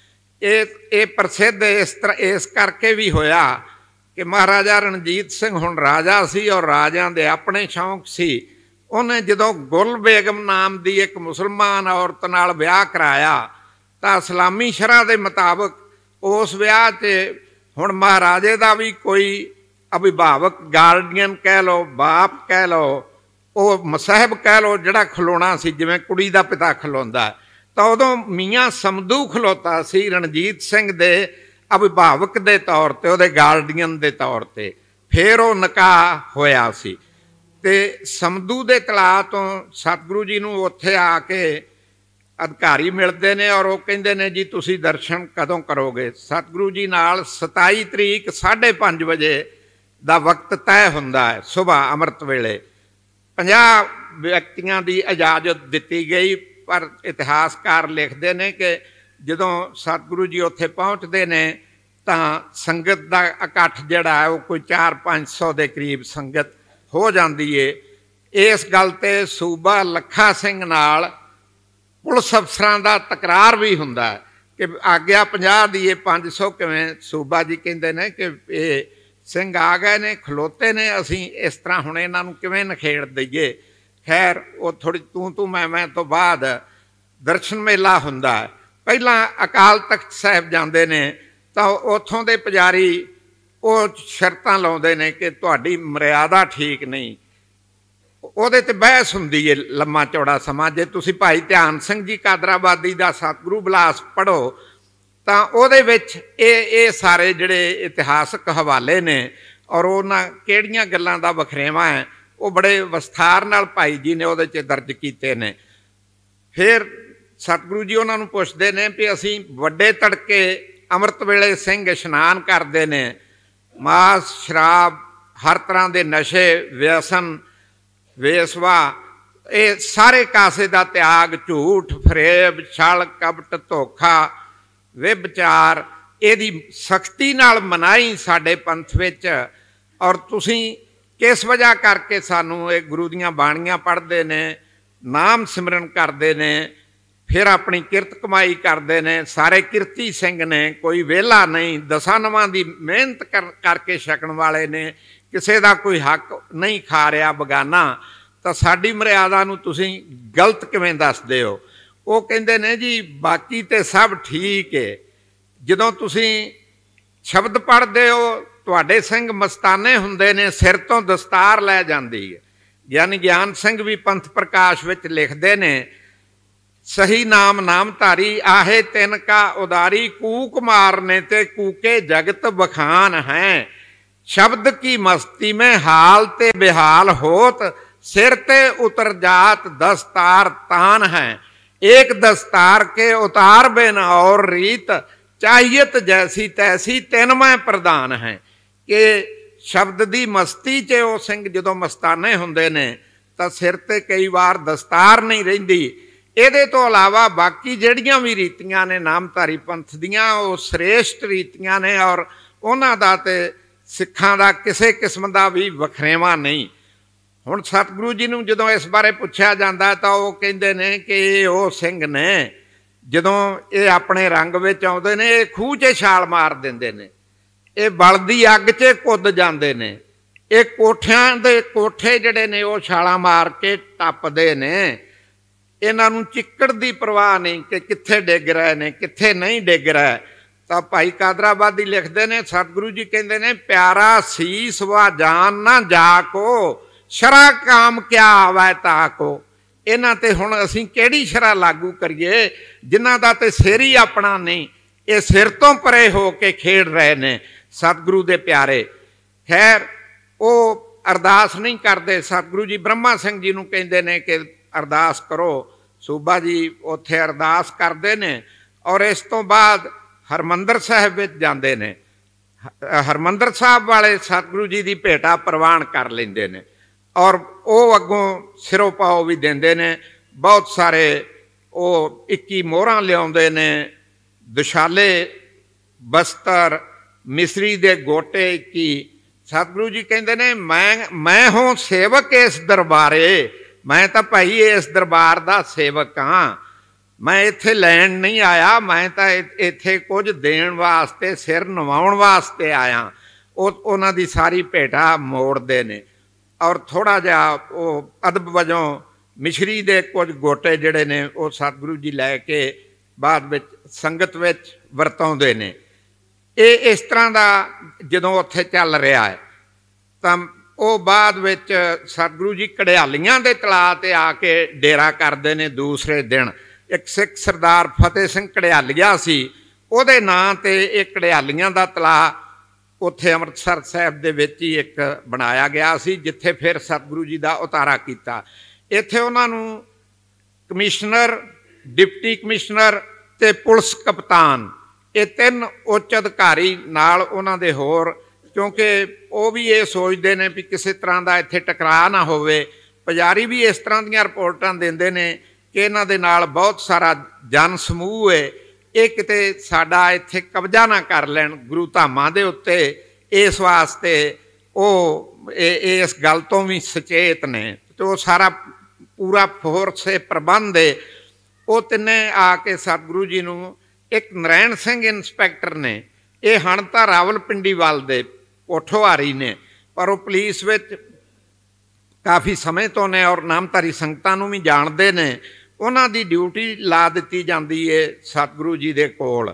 Speaker 1: ਇਹ ਇਹ ਪ੍ਰਸਿੱਧ ਇਸ ਤਰ੍ਹਾਂ ਇਸ ਕਰਕੇ ਵੀ ਹੋਇਆ ਕਿ ਮਹਾਰਾਜਾ ਰਣਜੀਤ ਸਿੰਘ ਹੁਣ ਰਾਜਾ ਸੀ ਔਰ ਰਾਜਿਆਂ ਦੇ ਆਪਣੇ ਸ਼ੌਂਕ ਸੀ। ਉਹਨੇ ਜਦੋਂ ਗੁਲ ਬੇਗਮ ਨਾਮ ਦੀ ਇੱਕ ਮੁਸਲਮਾਨ ਔਰਤ ਨਾਲ ਵਿਆਹ ਕਰਾਇਆ ਤਾਂ ਇਸਲਾਮੀ ਸ਼ਰ੍ਹਾ ਦੇ ਮੁਤਾਬਕ ਉਸ ਵਿਆਹ 'ਚ ਹੁਣ ਮਹਾਰਾਜੇ ਦਾ ਵੀ ਕੋਈ ਅਭਿਭਾਵਕ, ਗਾਰਡੀਅਨ ਕਹਿ ਲਓ, ਬਾਪ ਕਹਿ ਲਓ, ਉਹ ਮਸਾਹਿਬ ਕਹਿ ਲਓ, ਜਿਹੜਾ ਖਲੋਣਾ ਸੀ ਜਿਵੇਂ ਕੁੜੀ ਦਾ ਪਿਤਾ ਖਲੋਂਦਾ, ਤਾਂ ਉਦੋਂ ਮੀਆਂ ਸਮਦੂ ਖਲੋਤਾ ਸੀ ਰਣਜੀਤ ਸਿੰਘ ਦੇ ਅਭਿਭਾਵਕ ਦੇ ਤੌਰ 'ਤੇ, ਉਹਦੇ ਗਾਰਡੀਅਨ ਦੇ ਤੌਰ 'ਤੇ। ਫਿਰ ਉਹ ਨਿਕਾਹ ਹੋਇਆ ਸੀ ਅਤੇ ਸਮਦੂ ਦੇ ਤਲਾਅ ਤੋਂ ਸਤਿਗੁਰੂ ਜੀ ਨੂੰ ਉੱਥੇ ਆ ਕੇ ਅਧਿਕਾਰੀ ਮਿਲਦੇ ਨੇ ਔਰ ਉਹ ਕਹਿੰਦੇ ਨੇ ਜੀ ਤੁਸੀਂ ਦਰਸ਼ਨ ਕਦੋਂ ਕਰੋਗੇ। ਸਤਿਗੁਰੂ ਜੀ ਨਾਲ ਸਤਾਈ ਤਰੀਕ ਸਾਢੇ ਪੰਜ ਵਜੇ ਦਾ ਵਕਤ ਤੈਅ ਹੁੰਦਾ ਹੈ ਸੁਬਾਹ ਅੰਮ੍ਰਿਤ ਵੇਲੇ। ਪੰਜਾਹ ਵਿਅਕਤੀਆਂ ਦੀ ਇਜਾਜ਼ਤ ਦਿੱਤੀ ਗਈ, ਪਰ ਇਤਿਹਾਸਕਾਰ ਲਿਖਦੇ ਨੇ ਕਿ ਜਦੋਂ ਸਤਿਗੁਰੂ ਜੀ ਉੱਥੇ ਪਹੁੰਚਦੇ ਨੇ ਤਾਂ ਸੰਗਤ ਦਾ ਇਕੱਠ ਜਿਹੜਾ ਹੈ ਉਹ ਕੋਈ ਚਾਰ ਪੰਜ ਸੌ ਦੇ ਕਰੀਬ ਸੰਗਤ ਹੋ ਜਾਂਦੀ ਏ। ਇਸ ਗੱਲ 'ਤੇ ਸੂਬਾ ਲੱਖਾ ਸਿੰਘ ਨਾਲ ਪੁਲਿਸ ਅਫਸਰਾਂ ਦਾ ਤਕਰਾਰ ਵੀ ਹੁੰਦਾ ਹੈ ਕਿ ਆਗਿਆ ਪੰਜਾਹ ਦੀ ਇਹ ਪੰਜ ਸੌ ਕਿਵੇਂ। ਸੂਬਾ ਜੀ ਕਹਿੰਦੇ ਨੇ ਕਿ ਇਹ ਸਿੰਘ ਆ ਗਏ ਨੇ, ਖਲੋਤੇ ਨੇ, ਅਸੀਂ ਇਸ ਤਰ੍ਹਾਂ ਹੁਣ ਇਹਨਾਂ ਨੂੰ ਕਿਵੇਂ ਨਖੇੜ ਦਈਏ। ਖੈਰ ਉਹ ਥੋੜ੍ਹੀ ਤੂੰ ਤੂੰ ਮੈਂ ਮੈਂ ਤੋਂ ਬਾਅਦ ਦਰਸ਼ਨ ਮੇਲਾ ਹੁੰਦਾ ਹੈ। ਪਹਿਲਾਂ ਅਕਾਲ ਤਖਤ ਸਾਹਿਬ ਜਾਂਦੇ ਨੇ ਤਾਂ ਉੱਥੋਂ ਦੇ ਪੁਜਾਰੀ ਉਹ ਸ਼ਰਤਾਂ ਲਾਉਂਦੇ ਨੇ ਕਿ ਤੁਹਾਡੀ ਮਰਿਆਦਾ ਠੀਕ ਨਹੀਂ। ਉਹਦੇ 'ਤੇ ਬਹਿਸ ਹੁੰਦੀ ਹੈ ਲੰਮਾ ਚੌੜਾ ਸਮਾਂ। ਜੇ ਤੁਸੀਂ ਭਾਈ ਧਿਆਨ ਸਿੰਘ ਜੀ ਕਾਦਰਾਬਾਦੀ ਦਾ ਸਤਿਗੁਰੂ ਬਿਲਾਸ ਪੜ੍ਹੋ ਤਾਂ ਉਹਦੇ ਵਿੱਚ ਇਹ ਇਹ ਸਾਰੇ ਜਿਹੜੇ ਇਤਿਹਾਸਕ ਹਵਾਲੇ ਨੇ ਔਰ ਉਹਨਾਂ ਕਿਹੜੀਆਂ ਗੱਲਾਂ ਦਾ ਵਖਰੇਵਾਂ ਹੈ ਉਹ ਬੜੇ ਵਿਸਥਾਰ ਨਾਲ ਭਾਈ ਜੀ ਨੇ ਉਹਦੇ 'ਚ ਦਰਜ ਕੀਤੇ ਨੇ। ਫਿਰ ਸਤਿਗੁਰੂ ਜੀ ਉਹਨਾਂ ਨੂੰ ਪੁੱਛਦੇ ਨੇ ਵੀ ਅਸੀਂ ਵੱਡੇ ਤੜਕੇ ਅੰਮ੍ਰਿਤ ਵੇਲੇ ਸਿੰਘ ਇਸ਼ਨਾਨ ਕਰਦੇ ਨੇ, ਮਾਸ ਸ਼ਰਾਬ ਹਰ ਤਰ੍ਹਾਂ ਦੇ ਨਸ਼ੇ ਵਿਅਸਨ ਵੇਸਵਾ ਇਹ ਸਾਰੇ ਕਾਸੇ ਦਾ ਤਿਆਗ, ਝੂਠ ਫਰੇਬ ਛਲ ਕਪਟ ਧੋਖਾ ਵਿਭਚਾਰ ਇਹਦੀ ਸਖਤੀ ਨਾਲ ਮਨਾਹੀ ਸਾਡੇ ਪੰਥ ਵਿੱਚ। ਔਰ ਤੁਸੀਂ ਕਿਸ ਵਜ੍ਹਾ ਕਰਕੇ ਸਾਨੂੰ ਇਹ ਗੁਰੂ ਦੀਆਂ ਬਾਣੀਆਂ ਪੜ੍ਹਦੇ ਨੇ, ਨਾਮ ਸਿਮਰਨ ਕਰਦੇ ਨੇ, ਫਿਰ ਆਪਣੀ ਕਿਰਤ ਕਮਾਈ ਕਰਦੇ ਨੇ, ਸਾਰੇ ਕਿਰਤੀ ਸਿੰਘ ਨੇ, ਕੋਈ ਵਿਹਲਾ ਨਹੀਂ, ਦਸਾਂ ਨਵਾਂ ਦੀ ਮਿਹਨਤ ਕਰ ਕਰਕੇ ਛਕਣ ਵਾਲੇ ਨੇ, ਕਿਸੇ ਦਾ ਕੋਈ ਹੱਕ ਨਹੀਂ ਖਾ ਰਿਹਾ ਬਗਾਨਾ, ਤਾਂ ਸਾਡੀ ਮਰਿਆਦਾ ਨੂੰ ਤੁਸੀਂ ਗਲਤ ਕਿਵੇਂ ਦੱਸਦੇ ਹੋ? ਉਹ ਕਹਿੰਦੇ ਨੇ ਜੀ ਬਾਕੀ ਤਾਂ ਸਭ ਠੀਕ ਹੈ, ਜਦੋਂ ਤੁਸੀਂ ਸ਼ਬਦ ਪੜ੍ਹਦੇ ਹੋ ਤੁਹਾਡੇ ਸਿੰਘ ਮਸਤਾਨੇ ਹੁੰਦੇ ਨੇ, ਸਿਰ ਤੋਂ ਦਸਤਾਰ ਲੈ ਜਾਂਦੀ ਹੈ। ਗਿਆਨੀ ਗਿਆਨ ਸਿੰਘ ਵੀ ਪੰਥ ਪ੍ਰਕਾਸ਼ ਵਿੱਚ ਲਿਖਦੇ ਨੇ, ਸਹੀ ਨਾਮ ਨਾਮਧਾਰੀ ਆਹੇ ਤਿੰਨ ਕਾ ਉਦਾਰੀ, ਕੂਕ ਮਾਰਨੇ ਤੇ ਕੂਕੇ ਜਗਤ ਬਖਾਨ ਹੈ, शब्द की मस्ती में हाल ते बेहाल होत, सिर ते उतर जात दस्तार तान है, एक दस्तार के उतार बिन और रीत, चाहियत जैसी तैसी तिन मैं प्रधान है। कि शब्द की मस्ती च वो सिंह जो मस्ताने होंदे ने तां सिर ते कई बार दस्तार नहीं रहिंदी। ਇਹਦੇ ਤੋਂ ਇਲਾਵਾ ਬਾਕੀ ਜਿਹੜੀਆਂ ਵੀ ਰੀਤੀਆਂ ਨੇ ਨਾਮਧਾਰੀ ਪੰਥ ਦੀਆਂ ਉਹ ਸ੍ਰੇਸ਼ਟ ਰੀਤੀਆਂ ਨੇ ਔਰ ਉਹਨਾਂ ਦਾ ਤੇ ਸਿੱਖਾਂ ਦਾ ਕਿਸੇ ਕਿਸਮ ਦਾ ਵੀ ਵਖਰੇਵਾਂ ਨਹੀਂ। ਹੁਣ ਸਤਿਗੁਰੂ ਜੀ ਨੂੰ ਜਦੋਂ ਇਸ ਬਾਰੇ ਪੁੱਛਿਆ ਜਾਂਦਾ ਤਾਂ ਉਹ ਕਹਿੰਦੇ ਨੇ ਕਿ ਇਹ ਉਹ ਸਿੰਘ ਨੇ ਜਦੋਂ ਇਹ ਆਪਣੇ ਰੰਗ ਵਿੱਚ ਆਉਂਦੇ ਨੇ ਇਹ ਖੂਹ 'ਚ ਛਾਲ ਮਾਰ ਦਿੰਦੇ ਨੇ, ਇਹ ਬਲਦੀ ਅੱਗ 'ਚ ਕੁੱਦ ਜਾਂਦੇ ਨੇ, ਇਹ ਕੋਠਿਆਂ ਦੇ ਕੋਠੇ ਜਿਹੜੇ ਨੇ ਉਹ ਛਾਲਾਂ ਮਾਰ ਕੇ ਟੱਪਦੇ ਨੇ। ਇਹਨਾਂ ਨੂੰ ਚਿੱਕੜ ਦੀ ਪਰਵਾਹ ਨਹੀਂ ਕਿ ਕਿੱਥੇ ਡਿੱਗ ਰਹੇ ਨੇ ਕਿੱਥੇ ਨਹੀਂ ਡਿੱਗ ਰਿਹਾ। ਤਾਂ ਭਾਈ ਕਾਦਰਾਬਾਦੀ ਲਿਖਦੇ ਨੇ ਸਤਿਗੁਰੂ ਜੀ ਕਹਿੰਦੇ ਨੇ ਪਿਆਰਾ ਸੀਸ ਵਾ ਜਾਨ ਨਾ ਜਾ ਕੋ, ਸ਼ਰਾ ਕਾਮ ਕਿਆ ਆਵੈ ਤਾ ਕੋ। ਇਹਨਾਂ ਤੇ ਹੁਣ ਅਸੀਂ ਕਿਹੜੀ ਸ਼ਰਾ ਲਾਗੂ ਕਰੀਏ ਜਿਨ੍ਹਾਂ ਦਾ ਤੇ ਸਿਰ ਹੀ ਆਪਣਾ ਨਹੀਂ, ਇਹ ਸਿਰ ਤੋਂ ਪਰੇ ਹੋ ਕੇ ਖੇਡ ਰਹੇ ਨੇ ਸਤਿਗੁਰੂ ਦੇ ਪਿਆਰੇ। ਖੈਰ ਉਹ ਅਰਦਾਸ ਨਹੀਂ ਕਰਦੇ। ਸਤਿਗੁਰੂ ਜੀ ਬ੍ਰਹਮਾ ਸਿੰਘ ਜੀ ਨੂੰ ਕਹਿੰਦੇ ਨੇ ਕਿ ਅਰਦਾਸ ਕਰੋ। ਸੂਬਾ ਜੀ ਉੱਥੇ ਅਰਦਾਸ ਕਰਦੇ ਨੇ ਔਰ ਇਸ ਤੋਂ ਬਾਅਦ ਹਰਿਮੰਦਰ ਸਾਹਿਬ ਵਿੱਚ ਜਾਂਦੇ ਨੇ। ਹਰਿਮੰਦਰ ਸਾਹਿਬ ਵਾਲੇ ਸਤਿਗੁਰੂ ਜੀ ਦੀ ਭੇਟਾ ਪ੍ਰਵਾਨ ਕਰ ਲੈਂਦੇ ਨੇ ਔਰ ਉਹ ਅੱਗੋਂ ਸਿਰੋਂ ਪਾਓ ਵੀ ਦਿੰਦੇ ਨੇ। ਬਹੁਤ ਸਾਰੇ ਉਹ ਇੱਕੀ ਮੋਹਰਾਂ ਲਿਆਉਂਦੇ ਨੇ, ਦੁਸ਼ਾਲੇ ਬਸਤਰ ਮਿਸਰੀ ਦੇ ਗੋਟੇ ਇੱਕੀ। ਸਤਿਗੁਰੂ ਜੀ ਕਹਿੰਦੇ ਨੇ ਮੈਂ ਮੈਂ ਹੋਂ ਸੇਵਕ ਇਸ ਦਰਬਾਰੇ, ਮੈਂ ਤਾਂ ਭਾਈ ਇਸ ਦਰਬਾਰ ਦਾ ਸੇਵਕ ਹਾਂ, ਮੈਂ ਇੱਥੇ ਲੈਣ ਨਹੀਂ ਆਇਆ, ਮੈਂ ਤਾਂ ਇੱਥੇ ਕੁਝ ਦੇਣ ਵਾਸਤੇ ਸਿਰ ਨਵਾਉਣ ਵਾਸਤੇ ਆਇਆ। ਉਹ ਉਹਨਾਂ ਦੀ ਸਾਰੀ ਭੇਟਾ ਮੋੜਦੇ ਨੇ ਔਰ ਥੋੜ੍ਹਾ ਜਿਹਾ ਉਹ ਅਦਬ ਵਜੋਂ ਮਿਸ਼ਰੀ ਦੇ ਕੁਝ ਗੋਟੇ ਜਿਹੜੇ ਨੇ ਉਹ ਸਤਿਗੁਰੂ ਜੀ ਲੈ ਕੇ ਬਾਅਦ ਵਿੱਚ ਸੰਗਤ ਵਿੱਚ ਵਰਤਾਉਂਦੇ ਨੇ। ਇਹ ਇਸ ਤਰ੍ਹਾਂ ਦਾ ਜਦੋਂ ਉੱਥੇ ਚੱਲ ਰਿਹਾ ਹੈ ਤਾਂ ਉਹ ਬਾਅਦ ਵਿੱਚ ਸਤਿਗੁਰੂ ਜੀ ਘੜਿਆਲੀਆਂ ਦੇ ਤਲਾਅ 'ਤੇ ਆ ਕੇ ਡੇਰਾ ਕਰਦੇ ਨੇ। ਦੂਸਰੇ ਦਿਨ ਇੱਕ ਸਿੱਖ ਸਰਦਾਰ ਫਤਿਹ ਸਿੰਘ ਘੜਿਆਲੀਆ ਸੀ, ਉਹਦੇ ਨਾਂ 'ਤੇ ਇਹ ਘੜਿਆਲੀਆਂ ਦਾ ਤਲਾਅ ਉੱਥੇ ਅੰਮ੍ਰਿਤਸਰ ਸਾਹਿਬ ਦੇ ਵਿੱਚ ਹੀ ਇੱਕ ਬਣਾਇਆ ਗਿਆ ਸੀ ਜਿੱਥੇ ਫਿਰ ਸਤਿਗੁਰੂ ਜੀ ਦਾ ਉਤਾਰਾ ਕੀਤਾ। ਇੱਥੇ ਉਹਨਾਂ ਨੂੰ ਕਮਿਸ਼ਨਰ, ਡਿਪਟੀ ਕਮਿਸ਼ਨਰ ਅਤੇ ਪੁਲਿਸ ਕਪਤਾਨ ਇਹ ਤਿੰਨ ਉੱਚ ਅਧਿਕਾਰੀ ਨਾਲ ਉਹਨਾਂ ਦੇ ਹੋਰ, ਕਿਉਂਕਿ ਉਹ ਵੀ ਇਹ ਸੋਚਦੇ ਨੇ ਵੀ ਕਿਸੇ ਤਰ੍ਹਾਂ ਦਾ ਇੱਥੇ ਟਕਰਾਅ ਨਾ ਹੋਵੇ। ਪੁਜਾਰੀ ਵੀ ਇਸ ਤਰ੍ਹਾਂ ਦੀਆਂ ਰਿਪੋਰਟਾਂ ਦਿੰਦੇ ਨੇ ਕਿ ਇਹਨਾਂ ਦੇ ਨਾਲ ਬਹੁਤ ਸਾਰਾ ਜਨ ਸਮੂਹ ਹੈ, ਇਹ ਕਿਤੇ ਸਾਡਾ ਇੱਥੇ ਕਬਜ਼ਾ ਨਾ ਕਰ ਲੈਣ ਗੁਰੂ ਧਾਮਾਂ ਦੇ ਉੱਤੇ। ਇਸ ਵਾਸਤੇ ਉਹ ਇਸ ਗੱਲ ਤੋਂ ਵੀ ਸੁਚੇਤ ਨੇ ਅਤੇ ਉਹ ਸਾਰਾ ਪੂਰਾ ਫੋਰਸ ਪ੍ਰਬੰਧ ਹੈ। ਉਹ ਤਿੰਨੇ ਆ ਕੇ ਸਤਿਗੁਰੂ ਜੀ ਨੂੰ, ਇੱਕ ਨਰੈਣ ਸਿੰਘ ਇੰਸਪੈਕਟਰ ਨੇ, ਇਹ ਹਣ ਤਾਂ ਰਾਵਲਪਿੰਡੀ ਵੱਲ ਦੇ ਕੋਠੋਹਾਰੀ ਨੇ ਪਰ ਉਹ ਪੁਲਿਸ ਵਿੱਚ ਕਾਫੀ ਸਮੇਂ ਤੋਂ ਨੇ ਔਰ ਨਾਮਧਾਰੀ ਸੰਗਤਾਂ ਨੂੰ ਵੀ ਜਾਣਦੇ ਨੇ। ਉਹਨਾਂ ਦੀ ਡਿਊਟੀ ਲਾ ਦਿੱਤੀ ਜਾਂਦੀ ਹੈ ਸਤਿਗੁਰੂ ਜੀ ਦੇ ਕੋਲ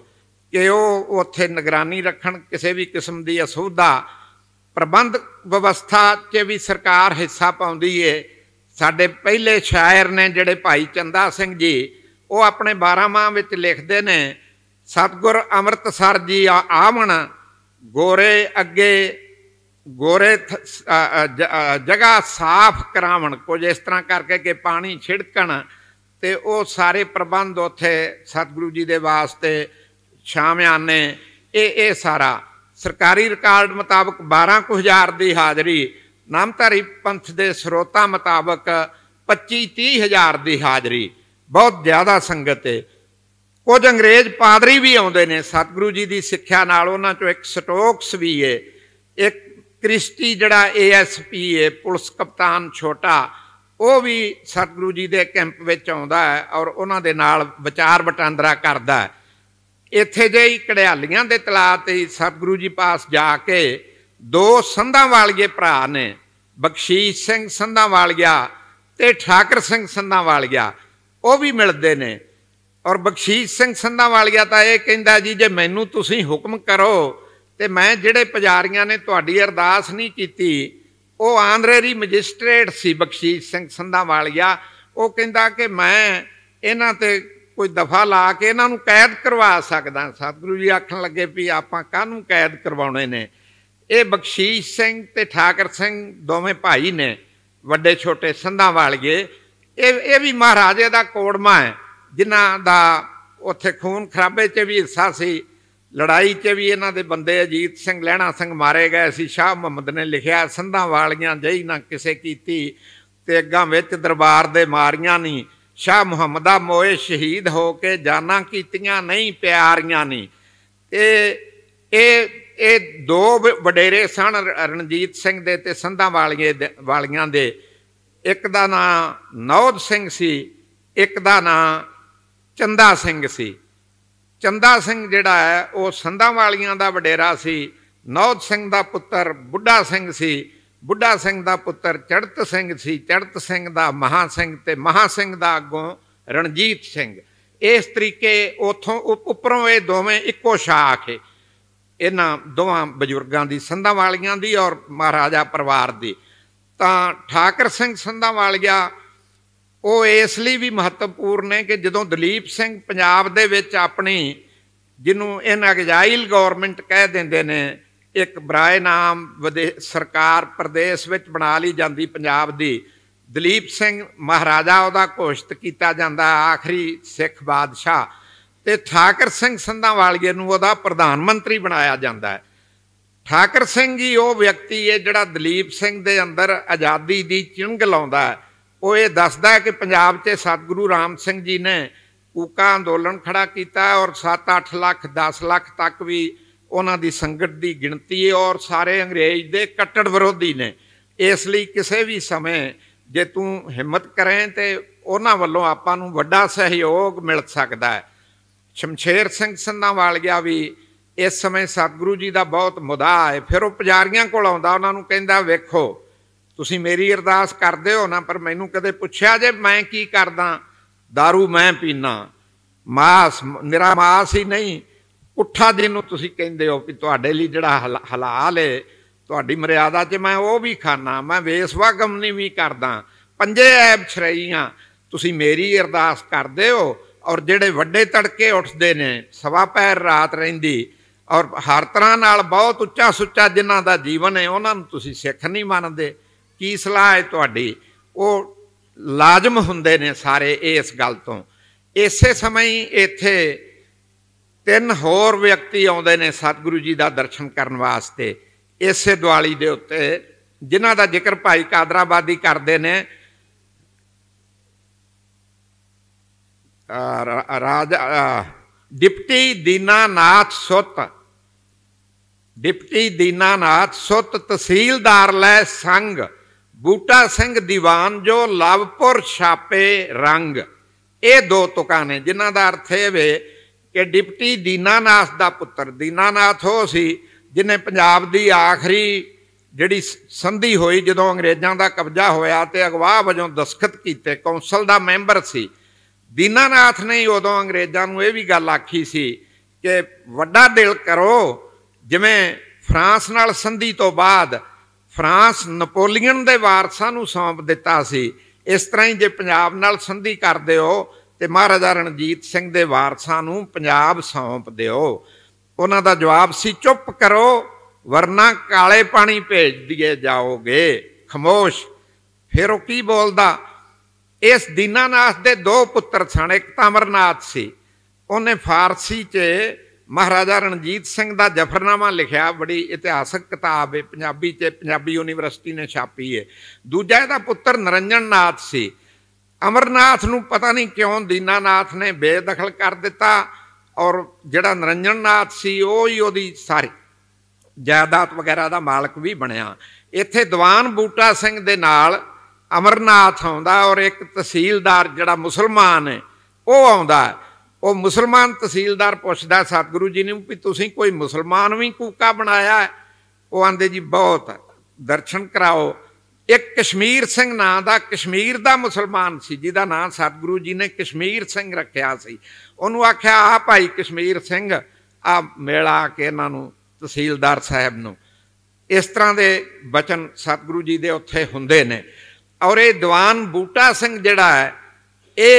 Speaker 1: कि वो उत्थे निगरानी रखण, किसी भी किस्म की असुविधा प्रबंध व्यवस्था च भी सरकार हिस्सा पाउंदी है। साडे पहले शायर ने जिहड़े भाई चंदा सिंह जी, वो अपने बारांमाह विच लिखते ने, सतगुर अमृतसर जी आवन गोरे अगे गोरे जगह साफ करावन, कुछ इस तरह करके कि पानी छिड़कण, ते वो सारे प्रबंध उत्थे सतगुरु जी दे वास्ते शामियाने ये ये सारा सरकारी रिकार्ड मुताबक बारह कु हज़ार की हाज़री, नामधारी पंथ के स्रोतां मुताबक पच्ची तीह हज़ार की हाज़री, बहुत ज़्यादा संगत है। कुछ अंग्रेज पादरी भी आउंदे ने सतगुरु जी की सिक्ख्या नाल, उन्हां चों एक स्टोक्स भी है, एक क्रिस्टी जिहड़ा ए एस पी है पुलिस कप्तान छोटा, वो भी सतगुरु जी के कैंप विच आउंदा है और उन्हां दे नाल विचार वटांदरा करदा है। इत्थे जे कड़ियालियां दे तलाअ ते सतगुरु जी पास जाके दो संधां वालिए भरा ने, बख्शीश सिंह संधां वालिया ते ठाकर सिंह संधां वालिया, वो भी मिलते ने। और बख्शीश सिंह संधां वालिया तां इह कहंदा जी जे मैनूं तुसीं हुक्म करो ते मैं जिहड़े पुजारियां ने तुहाडी अरदास नहीं कीती, वो आनरेरी मजिस्ट्रेट सी बख्शीश सिंह संधां वालिया, वो कहंदा कि मैं इन्हां ते कोई दफा ला के इन्हां नूं कैद करवा सकदा। सतगुरु जी आखण लगे भी आपां काहनूं कैद करवाउणे ने। ये बख्शीश सिंह ते ठाकर सिंह दोवें भाई ने, वड्डे छोटे संधां वालिए, ये भी महाराजे का कोड़मा है, जिन्हां दा उत्थे खून खराबे च भी हिस्सा सी, लड़ाई च भी इन्हां दे बंदे अजीत सिंह लहणा सिंह मारे गए सी। शाह मुहम्मद ने लिखिया संधां वालियां जही ना किसे कीती ते अग्गां विच दरबार दे मारियां नी, शाह मुहम्मदा मोए शहीद हो के जाना कीतियां नहीं प्यारियां नी। ये दो वडेरे सन रणजीत सिंह दे ते संधां वालिए वालियां दे, एक दा नां नौध सिंह सी, एक दा नां चंदा सिंह सी। चंदा सिंह जिहड़ा है वो संधां वालियां दा वडेरा सी, नौध सिंह दा पुत्तर बुढ़ा सिंह सी, बुढ़ा सिंह दा पुत्तर चढ़त सिंह सी, चढ़त सिंह दा महा सिंह ते महा सिंह दा अगों रणजीत सिंह। इस तरीके उथों उपरों ये दोवें इक्को शाख है इन्हां दोवां बजुर्गां दी, संधां वालियां दी और महाराजा परिवार दी। तां ठाकर सिंह संधां वालिया वो इसलिए भी महत्वपूर्ण है कि जदों दलीप सिंह पंजाब दे विच अपनी, जिन्हों इन एग्जाइल गौरमेंट कह देंदे ने, एक बराए नाम विदे सरकार प्रदेश विच बना ली जाती पंजाब दी, दलीप सिंह महाराजा उहदा घोषित किया जाता आखिरी सिख बादशाह, ते ठाकर सिंह संधां वालिए नूं उहदा प्रधानमंत्री बनाया जाता है। ठाकर सिंह ही वो व्यक्ति है जिहड़ा दलीप सिंह दे अंदर आज़ादी की चिंग लाउंदा है। वो ये दसदा है कि पंजाब च सतगुरु राम सिंह जी ने कूका अंदोलन खड़ा किया और सत्त अठ लख दस लख तक भी उन्हां दी संगत की गिणती है और सारे अंग्रेज दे कट्टर विरोधी ने। इसलिए किसी भी समय जे तू हिम्मत करें तो उन्हां वल्लों आपां नूं वड्डा सहयोग मिल सकता है। शमशेर सिंह संधां वालिया भी इस समय सतगुरु जी का बहुत मुदा है। फिर वो पुजारियां कोल आउंदा, उन्हां नूं कहंदा वेखो तुसीं मेरी अरदास करदे हो ना, पर मैनूं कदे पुछया जे मैं की करदा? दारू मैं पीना, मास निरा मास ही नहीं, पुट्ठा जिन्हों तुसीं कहंदे हो कि तुहाडे लई जिहड़ा हल हलाल है तुहाडी मर्यादा च मैं वो भी खाना, मैं वेसवा गमनी भी करदा, पंजे ऐब छरईयां तुसीं मेरी अरदास करदे हो। और जिहड़े वड्डे तड़के उठदे ने, सवा पैर रात रहिंदी और हर तरह नाल बहुत उच्चा सुच्चा जिन्हां दा जीवन है, उन्हां नूं तुसीं सिख नहीं मनदे, की सलाह है तुहाडी? वो लाजम हुंदे ने सारे इस गल तो। इसे समय ही इत्थे तीन होर व्यक्ति आउंदे ने सतगुरु जी का दर्शन करन वास्ते इसे दिवाली दे उत्ते, जिन्हां दा जिक्र भाई कादराबादी करदे ने। राजा डिप्टी दीनानाथ सुत, डिप्टी दीनानाथ सुत तहसीलदार लै संग, बूटा सिंह दीवान जो लवपुर छापे रंग। ये दो तुकां ने जिन्हां दा अर्थ ये वे कि डिप्टी दीनानाथ दा पुत्र, दीनानाथ हो सी जिन्हें पंजाब दी आखिरी जिहड़ी संधि होई जदों अंग्रेज़ां दा कब्जा होया ते अगवाह वजों दस्खत कीते, कौंसल दा मैंबर सी। दीनानाथ ने ही उदों अंग्रेज़ां नूं ये भी गल आखी सी कि वड्डा दिल करो। जिवें फ्रांस नाल संधि तो बाद फ्रांस नपोलीअन दे वारसां नूं सौंप दिता सी, इस तरह ही जे पंजाब नाल संधि कर दिओ ते महाराजा रणजीत सिंह दे वारसां नूं पंजाब सौंप दिओ। उन्हां दा जवाब सी चुप करो वरना काले पानी भेज दिए जाओगे, खामोश। फिर वो की बोलदा, इस दीनानाथ दे दो पुत्र सन, एक तां अमरनाथ सी, उन्हें फारसी च महाराजा रणजीत सिंह दा जफरनामा लिखिया, बड़ी इतिहासक किताब है, पंजाबी च पंजाबी यूनीवर्सिटी ने छापी है। दूजा इहदा पुत्र निरंजन नाथ सी। अमरनाथ नूं पता नहीं क्यों दीनानाथ ने बेदखल कर दिता और जिहड़ा निरंजन नाथ सी वो ही उहदी सारी जायदाद वगैरह का मालक भी बनया। इत्थे दीवान बूटा सिंह दे नाल अमरनाथ आउंदा और एक तहसीलदार जिहड़ा मुसलमान है वो आउंदा। वो मुसलमान तहसीलदार पुछदा सतगुरु जी ने भी तुसीं कोई मुसलमान भी कूका बनाया है? वो आंदे जी बहुत, दर्शन कराओ। एक कश्मीर सिंह नां दा कश्मीर दा मुसलमान सी जिहदा नां सतगुरु जी ने कश्मीर सिंह रखिया सी। उहनूं आख्या आ भाई कश्मीर सिंह आ मेला के इन्हां नूं तहसीलदार साहब नूं। इस तरह के बचन सतगुरु जी दे उत्थे हुंदे ने। और ये दीवान बूटा सिंह जिहड़ा है ये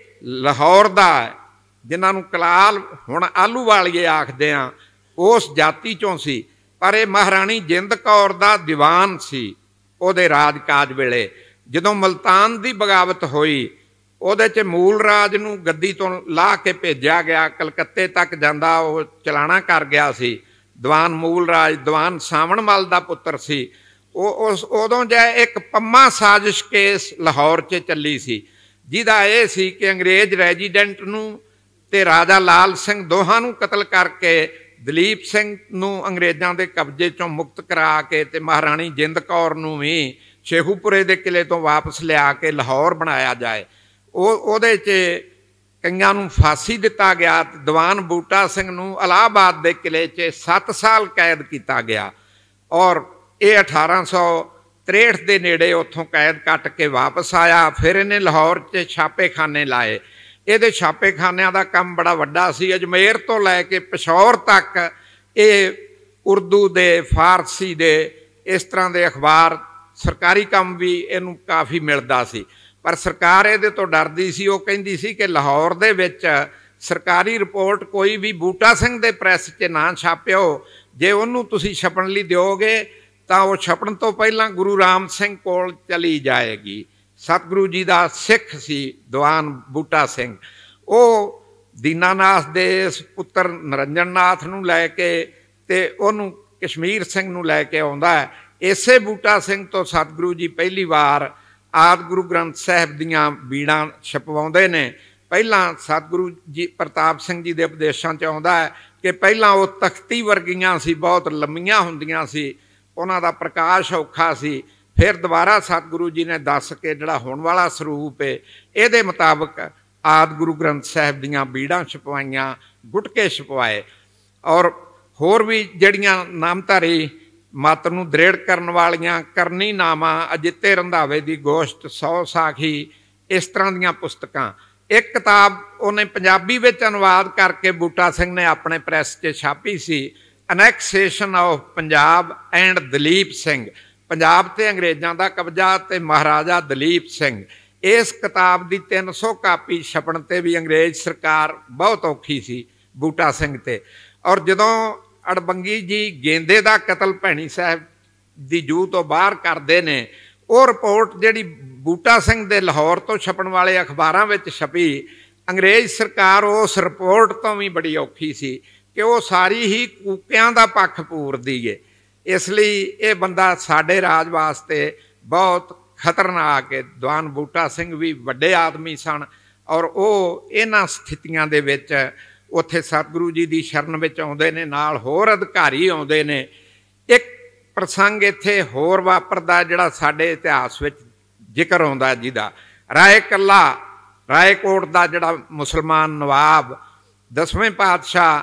Speaker 1: लाहौर दा है, जिन्हां नूं कलाल हुण आलूवालीए आखदे आ, उस जाति चों सी। पर यह महाराणी जिंद कौर दा दीवान सी उहदे राजकाज वेले। जदों मुल्तान दी बगावत होई उहदे च मूल राज नूं गद्दी तो ला के भेजिया गया, कलकत्ते तक जांदा वो चलाना कर गया सी। दीवान मूल राज दीवान सावणमल दा पुत्र सी। उस उदों जै एक पम्मा साजिश केस लाहौर च चली सी, जिहदा ये सी कि अंग्रेज रैजीडेंट नूं ते राजा लाल सिंह दोहां नूं कतल करके दलीप सिंह नूं अंग्रेज़ां दे कब्जे चों मुक्त करा के ते महाराणी जिंद कौर नूं भी शेखूपुरे दे किले तो वापस लिया के लाहौर बनाया जाए। उहदे च कईयां नूं फांसी दिता गया। दीवान बूटा सिंह नूं इलाहाबाद दे किले च सत्त साल कैद किया गया और ये अठारह सौ त्रेहठ के नेड़े उत्थों कैद कट के वापस आया। फिर इन्हें लाहौर च छापे खाने लाए। ये छापे खानिया का काम बड़ा वड्डा सी। अजमेर तो लैके पिशौर तक ये उर्दू दे फारसी दे इस तरह के अखबार सरकारी काम भी इनू काफ़ी मिलता सी। पर सरकार ये तो डरदी सी। वो कहती सी कि लाहौर दे विच सरकारी रिपोर्ट कोई भी बूटा सिंह दे प्रैस च ना छापिओ, जे उन्होंने तुसीं छपण लई दिओगे तो वो छपण तो पहला गुरु राम सिंह कोल चली जाएगी। सतगुरु जी का सिख सी दीवान बूटा सिंह। वो दीनानाथ दे पुत्र निरंजन नाथ नूं लैके ते उहनूं कश्मीर सिंह नूं लैके आउंदा है। इसे बूटा सिंह तो सतगुरु जी पहली बार आदि गुरु ग्रंथ साहिब दीआं बीड़ां छपवाउंदे ने। पहला सतगुरु जी प्रताप सिंह जी के उपदेशों च आउंदा है कि पहला वो तख्ती वर्गियां सी, बहुत लंबियां हुंदियां सी, उन्हां दा प्रकाश औखा सी। फिर दोबारा सतगुरु जी ने दस के जिहड़ा होण वाला स्वरूप है इहदे मुताबक आदि गुरु ग्रंथ साहिब दीआं बीड़ां छपवाइयां, गुटके छपवाए और होर भी जिहड़ियां नामधारी मत नूं दृढ़ करन वालियां करनी नामा, अजिते रंधावे दी गोश्त, सौ साखी, इस तरह दीआं पुस्तकां। एक किताब उन्हें पंजाबी विच अनुवाद करके बूटा सिंह ने अपने प्रैस च छापी सी, annexation of Punjab and Dalip Singh, Punjab ते अंग्रेज़ां दा कब्जा ते महाराजा दलीप सिंह। इस किताब की तीन सौ कापी छपण ते भी अंग्रेज़ सरकार बहुत औखी सी बूटा सिंह ते। और जदों अड़बंगी जी गेंदे का कतल भैणी साहब की जूह तो बाहर करते हैं, वो रिपोर्ट जिहड़ी बूटा सिंह दे लाहौर तो छपण वाले अखबारां विच छपी, अंग्रेज़ सरकार उस रिपोर्ट तो भी बड़ी औखी सी कि वो सारी ही कूकियां दा पक्ष पूरदी है। इसलिए ये बंदा साडे राज वास्ते बहुत खतरनाक है। दीवान बूटा सिंह भी वड्डे आदमी सन और वो इन्हां स्थितियां दे विच उत्थे सतगुरु जी की शरण में आउंदे ने, नाल होर अधिकारी आउंदे ने। एक प्रसंग इत्थे होर वापरदा जिहड़ा साडे इतिहास विच जिक्र आउंदा, जिहदा राय कल्ला रायकोट का जिहड़ा मुसलमान नवाब दसवें पातशाह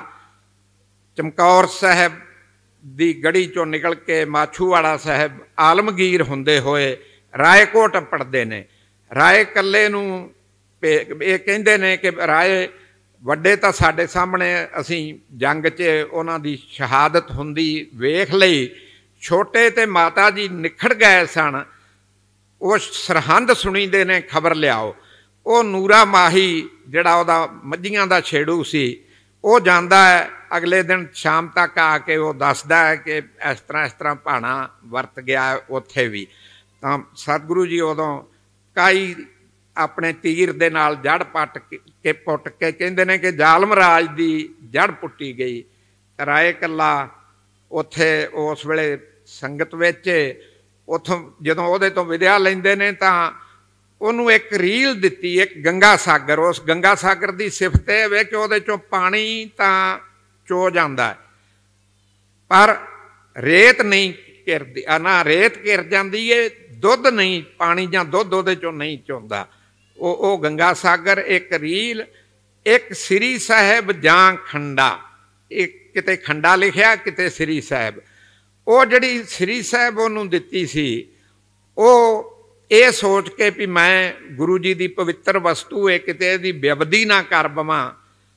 Speaker 1: चमकौर साहब दी गढ़ी चों निकल के माछूवाड़ा साहब आलमगीर हुंदे होए रायकोट पढ़ते ने। राय कल्ले नूं ये कहिंदे ने कि राय ਵੱਡੇ ਤਾਂ ਸਾਡੇ ਸਾਹਮਣੇ ਅਸੀਂ ਜੰਗ 'ਚ ਉਹਨਾਂ ਦੀ ਸ਼ਹਾਦਤ ਹੁੰਦੀ ਵੇਖ ਲਈ। ਛੋਟੇ ਤੇ ਮਾਤਾ ਜੀ ਨਿਖੜ ਗਏ ਸਨ। ਉਹ ਸਰਹੰਦ ਸੁਣੀਦੇ ਨੇ ਖਬਰ ਲਿਆਓ। ਉਹ ਨੂਰਾ ਮਾਹੀ ਜਿਹੜਾ ਉਹਦਾ ਮੱਝੀਆਂ ਦਾ ਛੇੜੂ ਸੀ, ਉਹ ਜਾਂਦਾ ਹੈ ਅਗਲੇ ਦਿਨ ਸ਼ਾਮ ਤੱਕ ਆ ਕੇ ਉਹ ਦੱਸਦਾ ਹੈ ਕਿ ਇਸ ਤਰ੍ਹਾਂ ਇਸ ਤਰ੍ਹਾਂ ਭਾਣਾ ਵਰਤ ਗਿਆ ਉੱਥੇ ਵੀ। ਤਾਂ ਸਤਿਗੁਰੂ ਜੀ ਉਦੋਂ ਕਾਈ ਆਪਣੇ ਤੀਰ ਦੇ ਨਾਲ ਜੜ ਪੱਟ ਕੇ ਪੁੱਟ ਕੇ ਕਹਿੰਦੇ ਨੇ ਕਿ ਜ਼ਾਲਮ ਰਾਜ ਦੀ ਜੜ ਪੁੱਟੀ ਗਈ। ਰਾਏ ਕੱਲਾ ਉੱਥੇ ਉਸ ਵੇਲੇ ਸੰਗਤ ਵਿੱਚ, ਉੱਥੋਂ ਜਦੋਂ ਉਹਦੇ ਤੋਂ ਵਿਦਿਆ ਲੈਂਦੇ ਨੇ ਤਾਂ ਉਹਨੂੰ ਇੱਕ ਰੀਲ ਦਿੱਤੀ, ਇੱਕ ਗੰਗਾ ਸਾਗਰ। ਉਸ ਗੰਗਾ ਸਾਗਰ ਦੀ ਸਿਫਤ ਇਹ ਵੇ ਕਿ ਉਹਦੇ 'ਚੋਂ ਪਾਣੀ ਤਾਂ ਚੋ ਜਾਂਦਾ ਹੈ ਪਰ ਰੇਤ ਨਹੀਂ ਘਿਰਦੀ, ਨਾ ਰੇਤ ਘਿਰ ਜਾਂਦੀ ਹੈ, ਦੁੱਧ ਨਹੀਂ, ਪਾਣੀ ਜਾਂ ਦੁੱਧ ਉਹਦੇ 'ਚੋਂ ਨਹੀਂ ਚੋਂਦਾ। ਉਹ ਉਹ ਗੰਗਾ ਸਾਗਰ ਇੱਕ ਰੀਲ। ਇੱਕ ਸ੍ਰੀ ਸਾਹਿਬ ਜਾਂ ਖੰਡਾ, ਇਹ ਕਿਤੇ ਖੰਡਾ ਲਿਖਿਆ ਕਿਤੇ ਸ੍ਰੀ ਸਾਹਿਬ। ਉਹ ਜਿਹੜੀ ਸ੍ਰੀ ਸਾਹਿਬ ਉਹਨੂੰ ਦਿੱਤੀ ਸੀ, ਉਹ ਇਹ ਸੋਚ ਕੇ ਵੀ ਮੈਂ ਗੁਰੂ ਜੀ ਦੀ ਪਵਿੱਤਰ ਵਸਤੂ ਹੈ, ਕਿਤੇ ਇਹਦੀ ਬੇਅਦਬੀ ਨਾ ਕਰ ਪਵਾਂ।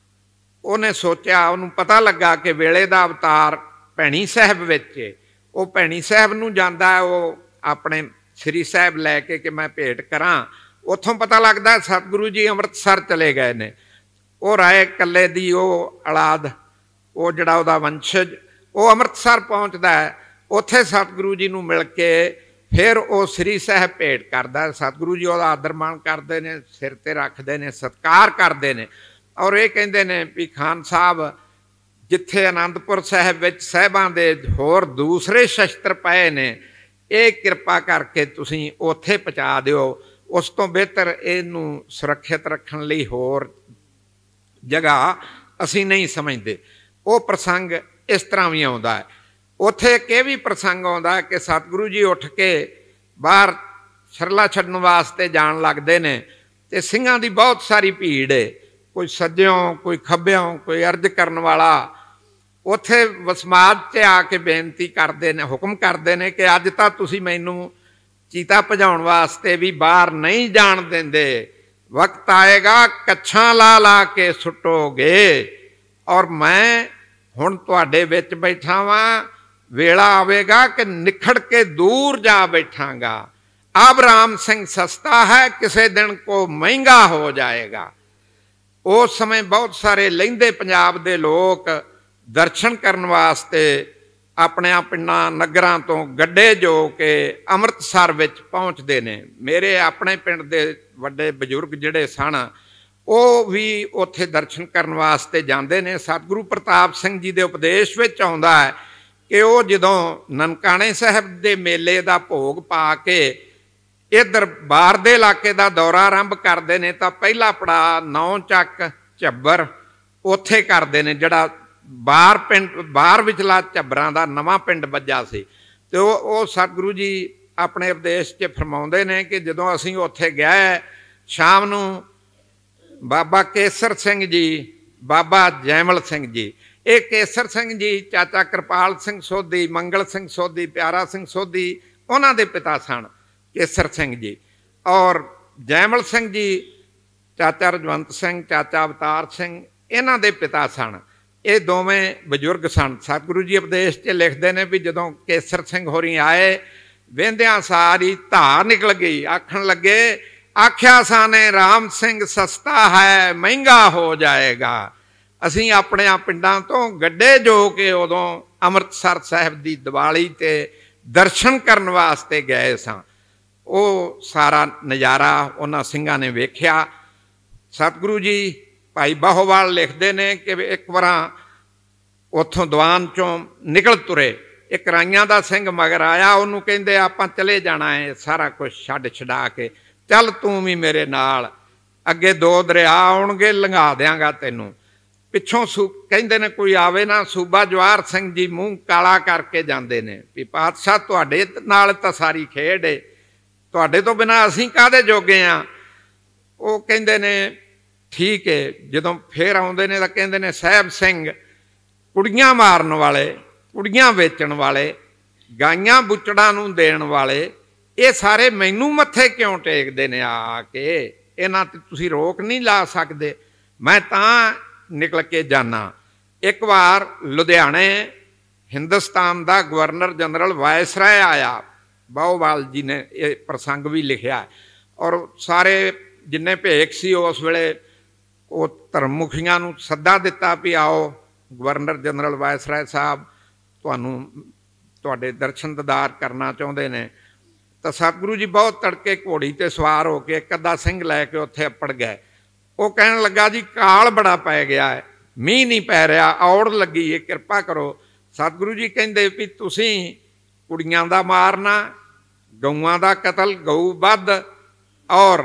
Speaker 1: ਉਹਨੇ ਸੋਚਿਆ, ਉਹਨੂੰ ਪਤਾ ਲੱਗਾ ਕਿ ਵੇਲੇ ਦਾ ਅਵਤਾਰ ਭੈਣੀ ਸਾਹਿਬ ਵਿੱਚ। ਉਹ ਭੈਣੀ ਸਾਹਿਬ ਨੂੰ ਜਾਂਦਾ ਹੈ, ਉਹ ਆਪਣੇ ਸ੍ਰੀ ਸਾਹਿਬ ਲੈ ਕੇ ਕਿ ਮੈਂ ਭੇਟ ਕਰਾਂ। ਉੱਥੋਂ ਪਤਾ ਲੱਗਦਾ ਸਤਿਗੁਰੂ ਜੀ ਅੰਮ੍ਰਿਤਸਰ ਚਲੇ ਗਏ ਨੇ। ਉਹ ਰਾਏ ਕੱਲੇ ਦੀ ਉਹ ਔਲਾਦ, ਉਹ ਜਿਹੜਾ ਉਹਦਾ ਵੰਸ਼ਜ, ਉਹ ਅੰਮ੍ਰਿਤਸਰ ਪਹੁੰਚਦਾ ਹੈ। ਉੱਥੇ ਸਤਿਗੁਰੂ ਜੀ ਨੂੰ ਮਿਲ ਕੇ ਫਿਰ ਉਹ ਸ੍ਰੀ ਸਾਹਿਬ ਭੇਟ ਕਰਦਾ। ਸਤਿਗੁਰੂ ਜੀ ਉਹਦਾ ਆਦਰ ਮਾਣ ਕਰਦੇ ਨੇ, ਸਿਰ 'ਤੇ ਰੱਖਦੇ ਨੇ, ਸਤਿਕਾਰ ਕਰਦੇ ਨੇ। ਔਰ ਇਹ ਕਹਿੰਦੇ ਨੇ ਵੀ ਖਾਨ ਸਾਹਿਬ, ਜਿੱਥੇ ਆਨੰਦਪੁਰ ਸਾਹਿਬ ਵਿੱਚ ਸਾਹਿਬਾਂ ਦੇ ਹੋਰ ਦੂਸਰੇ ਸ਼ਸਤਰ ਪਏ ਨੇ, ਇਹ ਕਿਰਪਾ ਕਰਕੇ ਤੁਸੀਂ ਉੱਥੇ ਪਹੁੰਚਾ ਦਿਓ। ਉਸ ਤੋਂ ਬਿਹਤਰ ਇਹਨੂੰ ਸੁਰੱਖਿਅਤ ਰੱਖਣ ਲਈ ਹੋਰ ਜਗ੍ਹਾ ਅਸੀਂ ਨਹੀਂ ਸਮਝਦੇ। ਉਹ ਪ੍ਰਸੰਗ ਇਸ ਤਰ੍ਹਾਂ ਵੀ ਆਉਂਦਾ ਹੈ। ਉੱਥੇ ਇੱਕ ਇਹ ਵੀ ਪ੍ਰਸੰਗ ਆਉਂਦਾ ਕਿ ਸਤਿਗੁਰੂ ਜੀ ਉੱਠ ਕੇ ਬਾਹਰ ਛਰਲਾ ਛੱਡਣ ਵਾਸਤੇ ਜਾਣ ਲੱਗਦੇ ਨੇ ਅਤੇ ਸਿੰਘਾਂ ਦੀ ਬਹੁਤ ਸਾਰੀ ਭੀੜ ਹੈ, ਕੋਈ ਸੱਜਿਓਂ, ਕੋਈ ਖੱਬਿਓਂ, ਕੋਈ ਅਰਜ਼ ਕਰਨ ਵਾਲਾ। ਉੱਥੇ ਵਸਮਾਦ 'ਚ ਆ ਕੇ ਬੇਨਤੀ ਕਰਦੇ ਨੇ, ਹੁਕਮ ਕਰਦੇ ਨੇ ਕਿ ਅੱਜ ਤਾਂ ਤੁਸੀਂ ਮੈਨੂੰ ਚੀਤਾ ਭਜਾਉਣ ਵਾਸਤੇ ਵੀ ਬਾਹਰ ਨਹੀਂ ਜਾਣ ਦਿੰਦੇ। ਵਕਤ ਆਏਗਾ ਕੱਛਾਂ ਲਾ ਲਾ ਕੇ ਸੁੱਟੋਗੇ, ਔਰ ਮੈਂ ਹੁਣ ਤੁਹਾਡੇ ਵਿੱਚ ਬੈਠਾ ਵਾਂ। ਵੇਲਾ ਆਵੇਗਾ ਕਿ ਨਿਖੜ ਕੇ ਦੂਰ ਜਾ ਬੈਠਾਂਗਾ। ਅਬ ਰਾਮ ਸਿੰਘ ਸਸਤਾ ਹੈ, ਕਿਸੇ ਦਿਨ ਕੋ ਮਹਿੰਗਾ ਹੋ ਜਾਏਗਾ। ਉਸ ਸਮੇਂ ਬਹੁਤ ਸਾਰੇ ਲਹਿੰਦੇ ਪੰਜਾਬ ਦੇ ਲੋਕ ਦਰਸ਼ਨ ਕਰਨ ਵਾਸਤੇ ਆਪਣੇ ਪਿੰਡਾਂ ਨਗਰਾਂ ਤੋਂ ਗੱਡੇ ਜੋ ਕਿ ਅੰਮ੍ਰਿਤਸਰ ਵਿੱਚ ਪਹੁੰਚਦੇ ਨੇ। ਮੇਰੇ ਆਪਣੇ ਪਿੰਡ ਦੇ ਵੱਡੇ ਬਜ਼ੁਰਗ ਜਿਹੜੇ ਸਨ, ਉਹ ਵੀ ਉੱਥੇ ਦਰਸ਼ਨ ਕਰਨ ਵਾਸਤੇ ਜਾਂਦੇ ਨੇ। ਸਤਿਗੁਰੂ ਪ੍ਰਤਾਪ ਸਿੰਘ ਜੀ ਦੇ ਉਪਦੇਸ਼ ਵਿੱਚ ਆਉਂਦਾ ਹੈ ਕਿ ਉਹ ਜਦੋਂ ਨਨਕਾਣੇ ਸਾਹਿਬ ਦੇ ਮੇਲੇ ਦਾ ਭੋਗ ਪਾ ਕੇ ਇੱਧਰ ਬਾਹਰ ਦੇ ਇਲਾਕੇ ਦਾ ਦੌਰਾ ਆਰੰਭ ਕਰਦੇ ਨੇ ਤਾਂ ਪਹਿਲਾ ਪੜਾਅ ਨੌ ਚੱਕ ਝੱਬਰ ਉੱਥੇ ਕਰਦੇ ਨੇ, ਜਿਹੜਾ ਬਾਹਰ ਪਿੰਡ ਬਾਹਰ ਵਿਚਲਾ ਝੱਬਰਾਂ ਦਾ ਨਵਾਂ ਪਿੰਡ ਵੱਜਾ ਸੀ। ਅਤੇ ਉਹ ਉਹ ਸਤਿਗੁਰੂ ਜੀ ਆਪਣੇ ਉਪਦੇਸ਼ 'ਚ ਫਰਮਾਉਂਦੇ ਨੇ ਕਿ ਜਦੋਂ ਅਸੀਂ ਉੱਥੇ ਗਏ, ਸ਼ਾਮ ਨੂੰ ਬਾਬਾ ਕੇਸਰ ਸਿੰਘ ਜੀ, ਬਾਬਾ ਜੈਮਲ ਸਿੰਘ ਜੀ, ਇਹ ਕੇਸਰ ਸਿੰਘ ਜੀ ਚਾਚਾ ਕਿਰਪਾਲ ਸਿੰਘ ਸੋਧੀ, ਮੰਗਲ ਸਿੰਘ ਸੋਧੀ, ਪਿਆਰਾ ਸਿੰਘ ਸੋਧੀ, ਉਹਨਾਂ ਦੇ ਪਿਤਾ ਸਨ ਕੇਸਰ ਸਿੰਘ ਜੀ। ਔਰ ਜੈਮਲ ਸਿੰਘ ਜੀ ਚਾਚਾ ਰਜਵੰਤ ਸਿੰਘ, ਚਾਚਾ ਅਵਤਾਰ ਸਿੰਘ, ਇਹਨਾਂ ਦੇ ਪਿਤਾ ਸਨ। ਇਹ ਦੋਵੇਂ ਬਜ਼ੁਰਗ ਸਨ। ਸਤਿਗੁਰੂ ਜੀ ਉਪਦੇਸ਼ 'ਚ ਲਿਖਦੇ ਨੇ ਵੀ ਜਦੋਂ ਕੇਸਰ ਸਿੰਘ ਹੋਰੀ ਆਏ, ਵਹਿੰਦਿਆਂ ਸਾਰੀ ਧਾਰ ਨਿਕਲ ਗਈ। ਆਖਣ ਲੱਗੇ, ਆਖਿਆ ਸਾਨੇ ਰਾਮ ਸਿੰਘ ਸਸਤਾ ਹੈ, ਮਹਿੰਗਾ ਹੋ ਜਾਏਗਾ। ਅਸੀਂ ਆਪਣੇ ਪਿੰਡਾਂ ਤੋਂ ਗੱਡੇ ਜੋ ਕੇ ਉਦੋਂ ਅੰਮ੍ਰਿਤਸਰ ਸਾਹਿਬ ਦੀ ਦੀਵਾਲੀ 'ਤੇ ਦਰਸ਼ਨ ਕਰਨ ਵਾਸਤੇ ਗਏ ਸਾਂ। ਉਹ ਸਾਰਾ ਨਜ਼ਾਰਾ ਉਹਨਾਂ ਸਿੰਘਾਂ ਨੇ ਵੇਖਿਆ। ਸਤਿਗੁਰੂ ਜੀ ਭਾਈ ਬਾਹੋਵਾਲ ਲਿਖਦੇ ਨੇ ਕਿ ਇੱਕ ਵਾਰ ਉੱਥੋਂ ਦੀਵਾਨ 'ਚੋਂ ਨਿਕਲ ਤੁਰੇ, ਇੱਕ ਰਾਈਆਂ ਦਾ ਸਿੰਘ ਮਗਰ ਆਇਆ। ਉਹਨੂੰ ਕਹਿੰਦੇ, ਆਪਾਂ ਚਲੇ ਜਾਣਾ ਹੈ ਸਾਰਾ ਕੁਛ ਛੱਡ ਛਡਾ ਕੇ, ਚੱਲ ਤੂੰ ਵੀ ਮੇਰੇ ਨਾਲ, ਅੱਗੇ ਦੋ ਦਰਿਆ ਆਉਣਗੇ, ਲੰਘਾ ਦਿਆਂਗਾ ਤੈਨੂੰ। ਪਿੱਛੋਂ ਸੂ ਕਹਿੰਦੇ ਨੇ ਕੋਈ ਆਵੇ ਨਾ। ਸੂਬਾ ਜਵਾਹਰ ਸਿੰਘ ਜੀ ਮੂੰਹ ਕਾਲਾ ਕਰਕੇ ਜਾਂਦੇ ਨੇ ਵੀ ਪਾਤਸ਼ਾਹ ਤੁਹਾਡੇ ਨਾਲ ਤਾਂ ਸਾਰੀ ਖੇਡ ਏ, ਤੁਹਾਡੇ ਤੋਂ ਬਿਨਾਂ ਅਸੀਂ ਕਾਹਦੇ ਜੋਗੇ ਹਾਂ। ਉਹ ਕਹਿੰਦੇ ਨੇ ਠੀਕ ਹੈ। ਜਦੋਂ ਫੇਰ ਆਉਂਦੇ ਨੇ ਤਾਂ ਕਹਿੰਦੇ ਨੇ ਸਾਹਿਬ ਸਿੰਘ, ਕੁੜੀਆਂ ਮਾਰਨ ਵਾਲੇ, ਕੁੜੀਆਂ ਵੇਚਣ ਵਾਲੇ, ਗਾਈਆਂ ਬੁੱਚੜਾਂ ਨੂੰ ਦੇਣ ਵਾਲੇ, ਇਹ ਸਾਰੇ ਮੈਨੂੰ ਮੱਥੇ ਕਿਉਂ ਟੇਕਦੇ ਨੇ ਆ ਕੇ? ਇਹਨਾਂ 'ਤੇ ਤੁਸੀਂ ਰੋਕ ਨਹੀਂ ਲਾ ਸਕਦੇ। ਮੈਂ ਤਾਂ निकल के जाना। एक बार लुधियाने हिंदुस्तान का गवर्नर जनरल वायसराय आया, बाहोवाल जी ने ये प्रसंग भी लिखा, और सारे जिन्ने भेख सी उस वेले वो धर्म मुखियां नूं सद्दा दिता भी आओ गवर्नर जनरल वायसराय साहब तुहानूं तुहाडे दर्शन दीदार करना चाहुंदे ने। तो सतगुरु जी बहुत तड़के घोड़ी ते सवार होके एक अद्धा सिंह लैके उत्थे अपड़ गए। वो कहन लगा जी काल बड़ा पै गया है, मीह नहीं पै रहा, औड़ लगी है, किरपा करो। सतगुरु जी कहंदे भी तुसीं कुड़ियां दा मारना, गऊआं दा कतल, गऊ वध और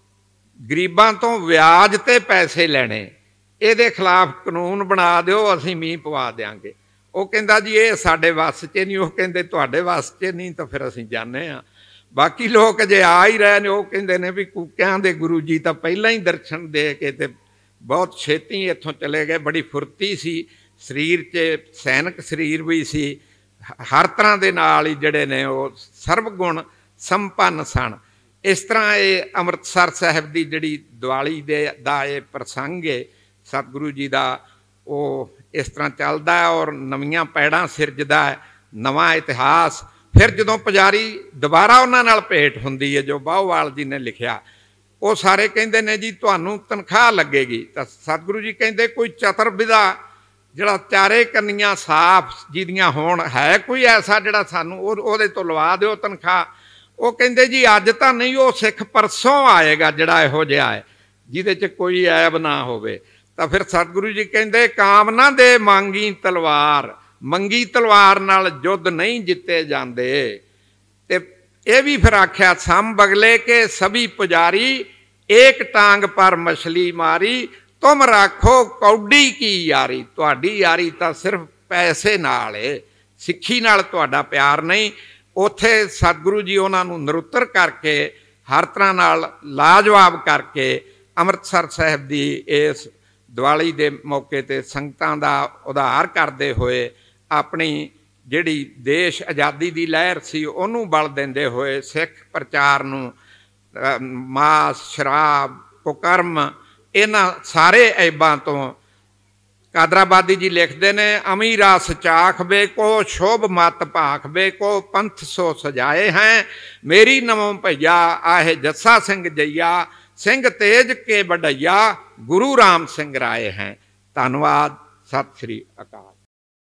Speaker 1: गरीबां तो व्याज ते पैसे लैणे, इहदे खिलाफ कानून बना दिओ, असीं मीह पवा देंगे। वो कहंदा जी ये साडे वस च नहीं। वो कहंदे तुहाडे वस च नहीं तो फिर असीं जाने आ। बाकी लोग जे आ ही रहे ने, वो कहंदे ने भी कूकियां दे गुरु जी तो पहलां ही दर्शन दे के ते बहुत छेती इत्थों चले गए। बड़ी फुर्ती सी शरीर च, सैनक शरीर भी सी, हर तरह दे नाल ही जिहड़े ने वो सर्वगुण संपन्न सन। इस तरह ये अमृतसर साहिब की जिहड़ी दिवाली दे दा ये प्रसंग है सतगुरु जी का, वो इस तरह चलता है और नवीं पैड़ां सिरजदा है, नवा इतिहास। फिर जदों पुजारी दोबारा उन्हां नाल भेंट हुंदी है, जो बाहोवाल जी ने लिखिया, वो सारे कहंदे ने जी तुहानूं तनख्वाह लगेगी। तो सतगुरु जी कहंदे कोई चतुर्विदा जिहड़ा चारे कन्नियां साफ जिहदियां होण, है कोई ऐसा जिहड़ा सानूं उहदे तो लवा दिओ तनख्वाह। वो कहंदे जी अज तां नहीं, वो सिख परसों आएगा जिहड़ा इहो जिहा है जिहदे च कोई ऐब ना होवे। तो फिर सतगुरु जी कहंदे कामना दे मांगी तलवार, मंगी तलवार नाल युद्ध नहीं जिते जाते। ते ये भी फिर आख्या सम बगले के सभी पुजारी, एक टांग पर मछली मारी, तुम राखो कौडी की यारी। तुहाडी यारी तो सिर्फ पैसे नाल है, सिक्खी नाल तुहाडा प्यार नहीं। उत्थे सतगुरु जी उन्होंने नरुत्तर करके हर तरह नाल लाजवाब करके अमृतसर साहिब की इस दिवाली के मौके ते संगतां दा उधार करते हुए अपनी जिहड़ी देश आज़ादी की लहर सी उहनूं बल देंदे हुए सिख प्रचार नूं मास, शराब, कुकर्म, इन्हां सारे ऐबां तो कादराबादी जी लिखते ने, अमी रस चाख बे को शोभ मत भाख बे को पंथ सो सजाए हैं, मेरी नमो भैया आहे जस्सा सिंह जैया, सिंह तेज के बढ़ैया, गुरु राम सिंह राय हैं। धन्यवाद। सत श्री अकाल।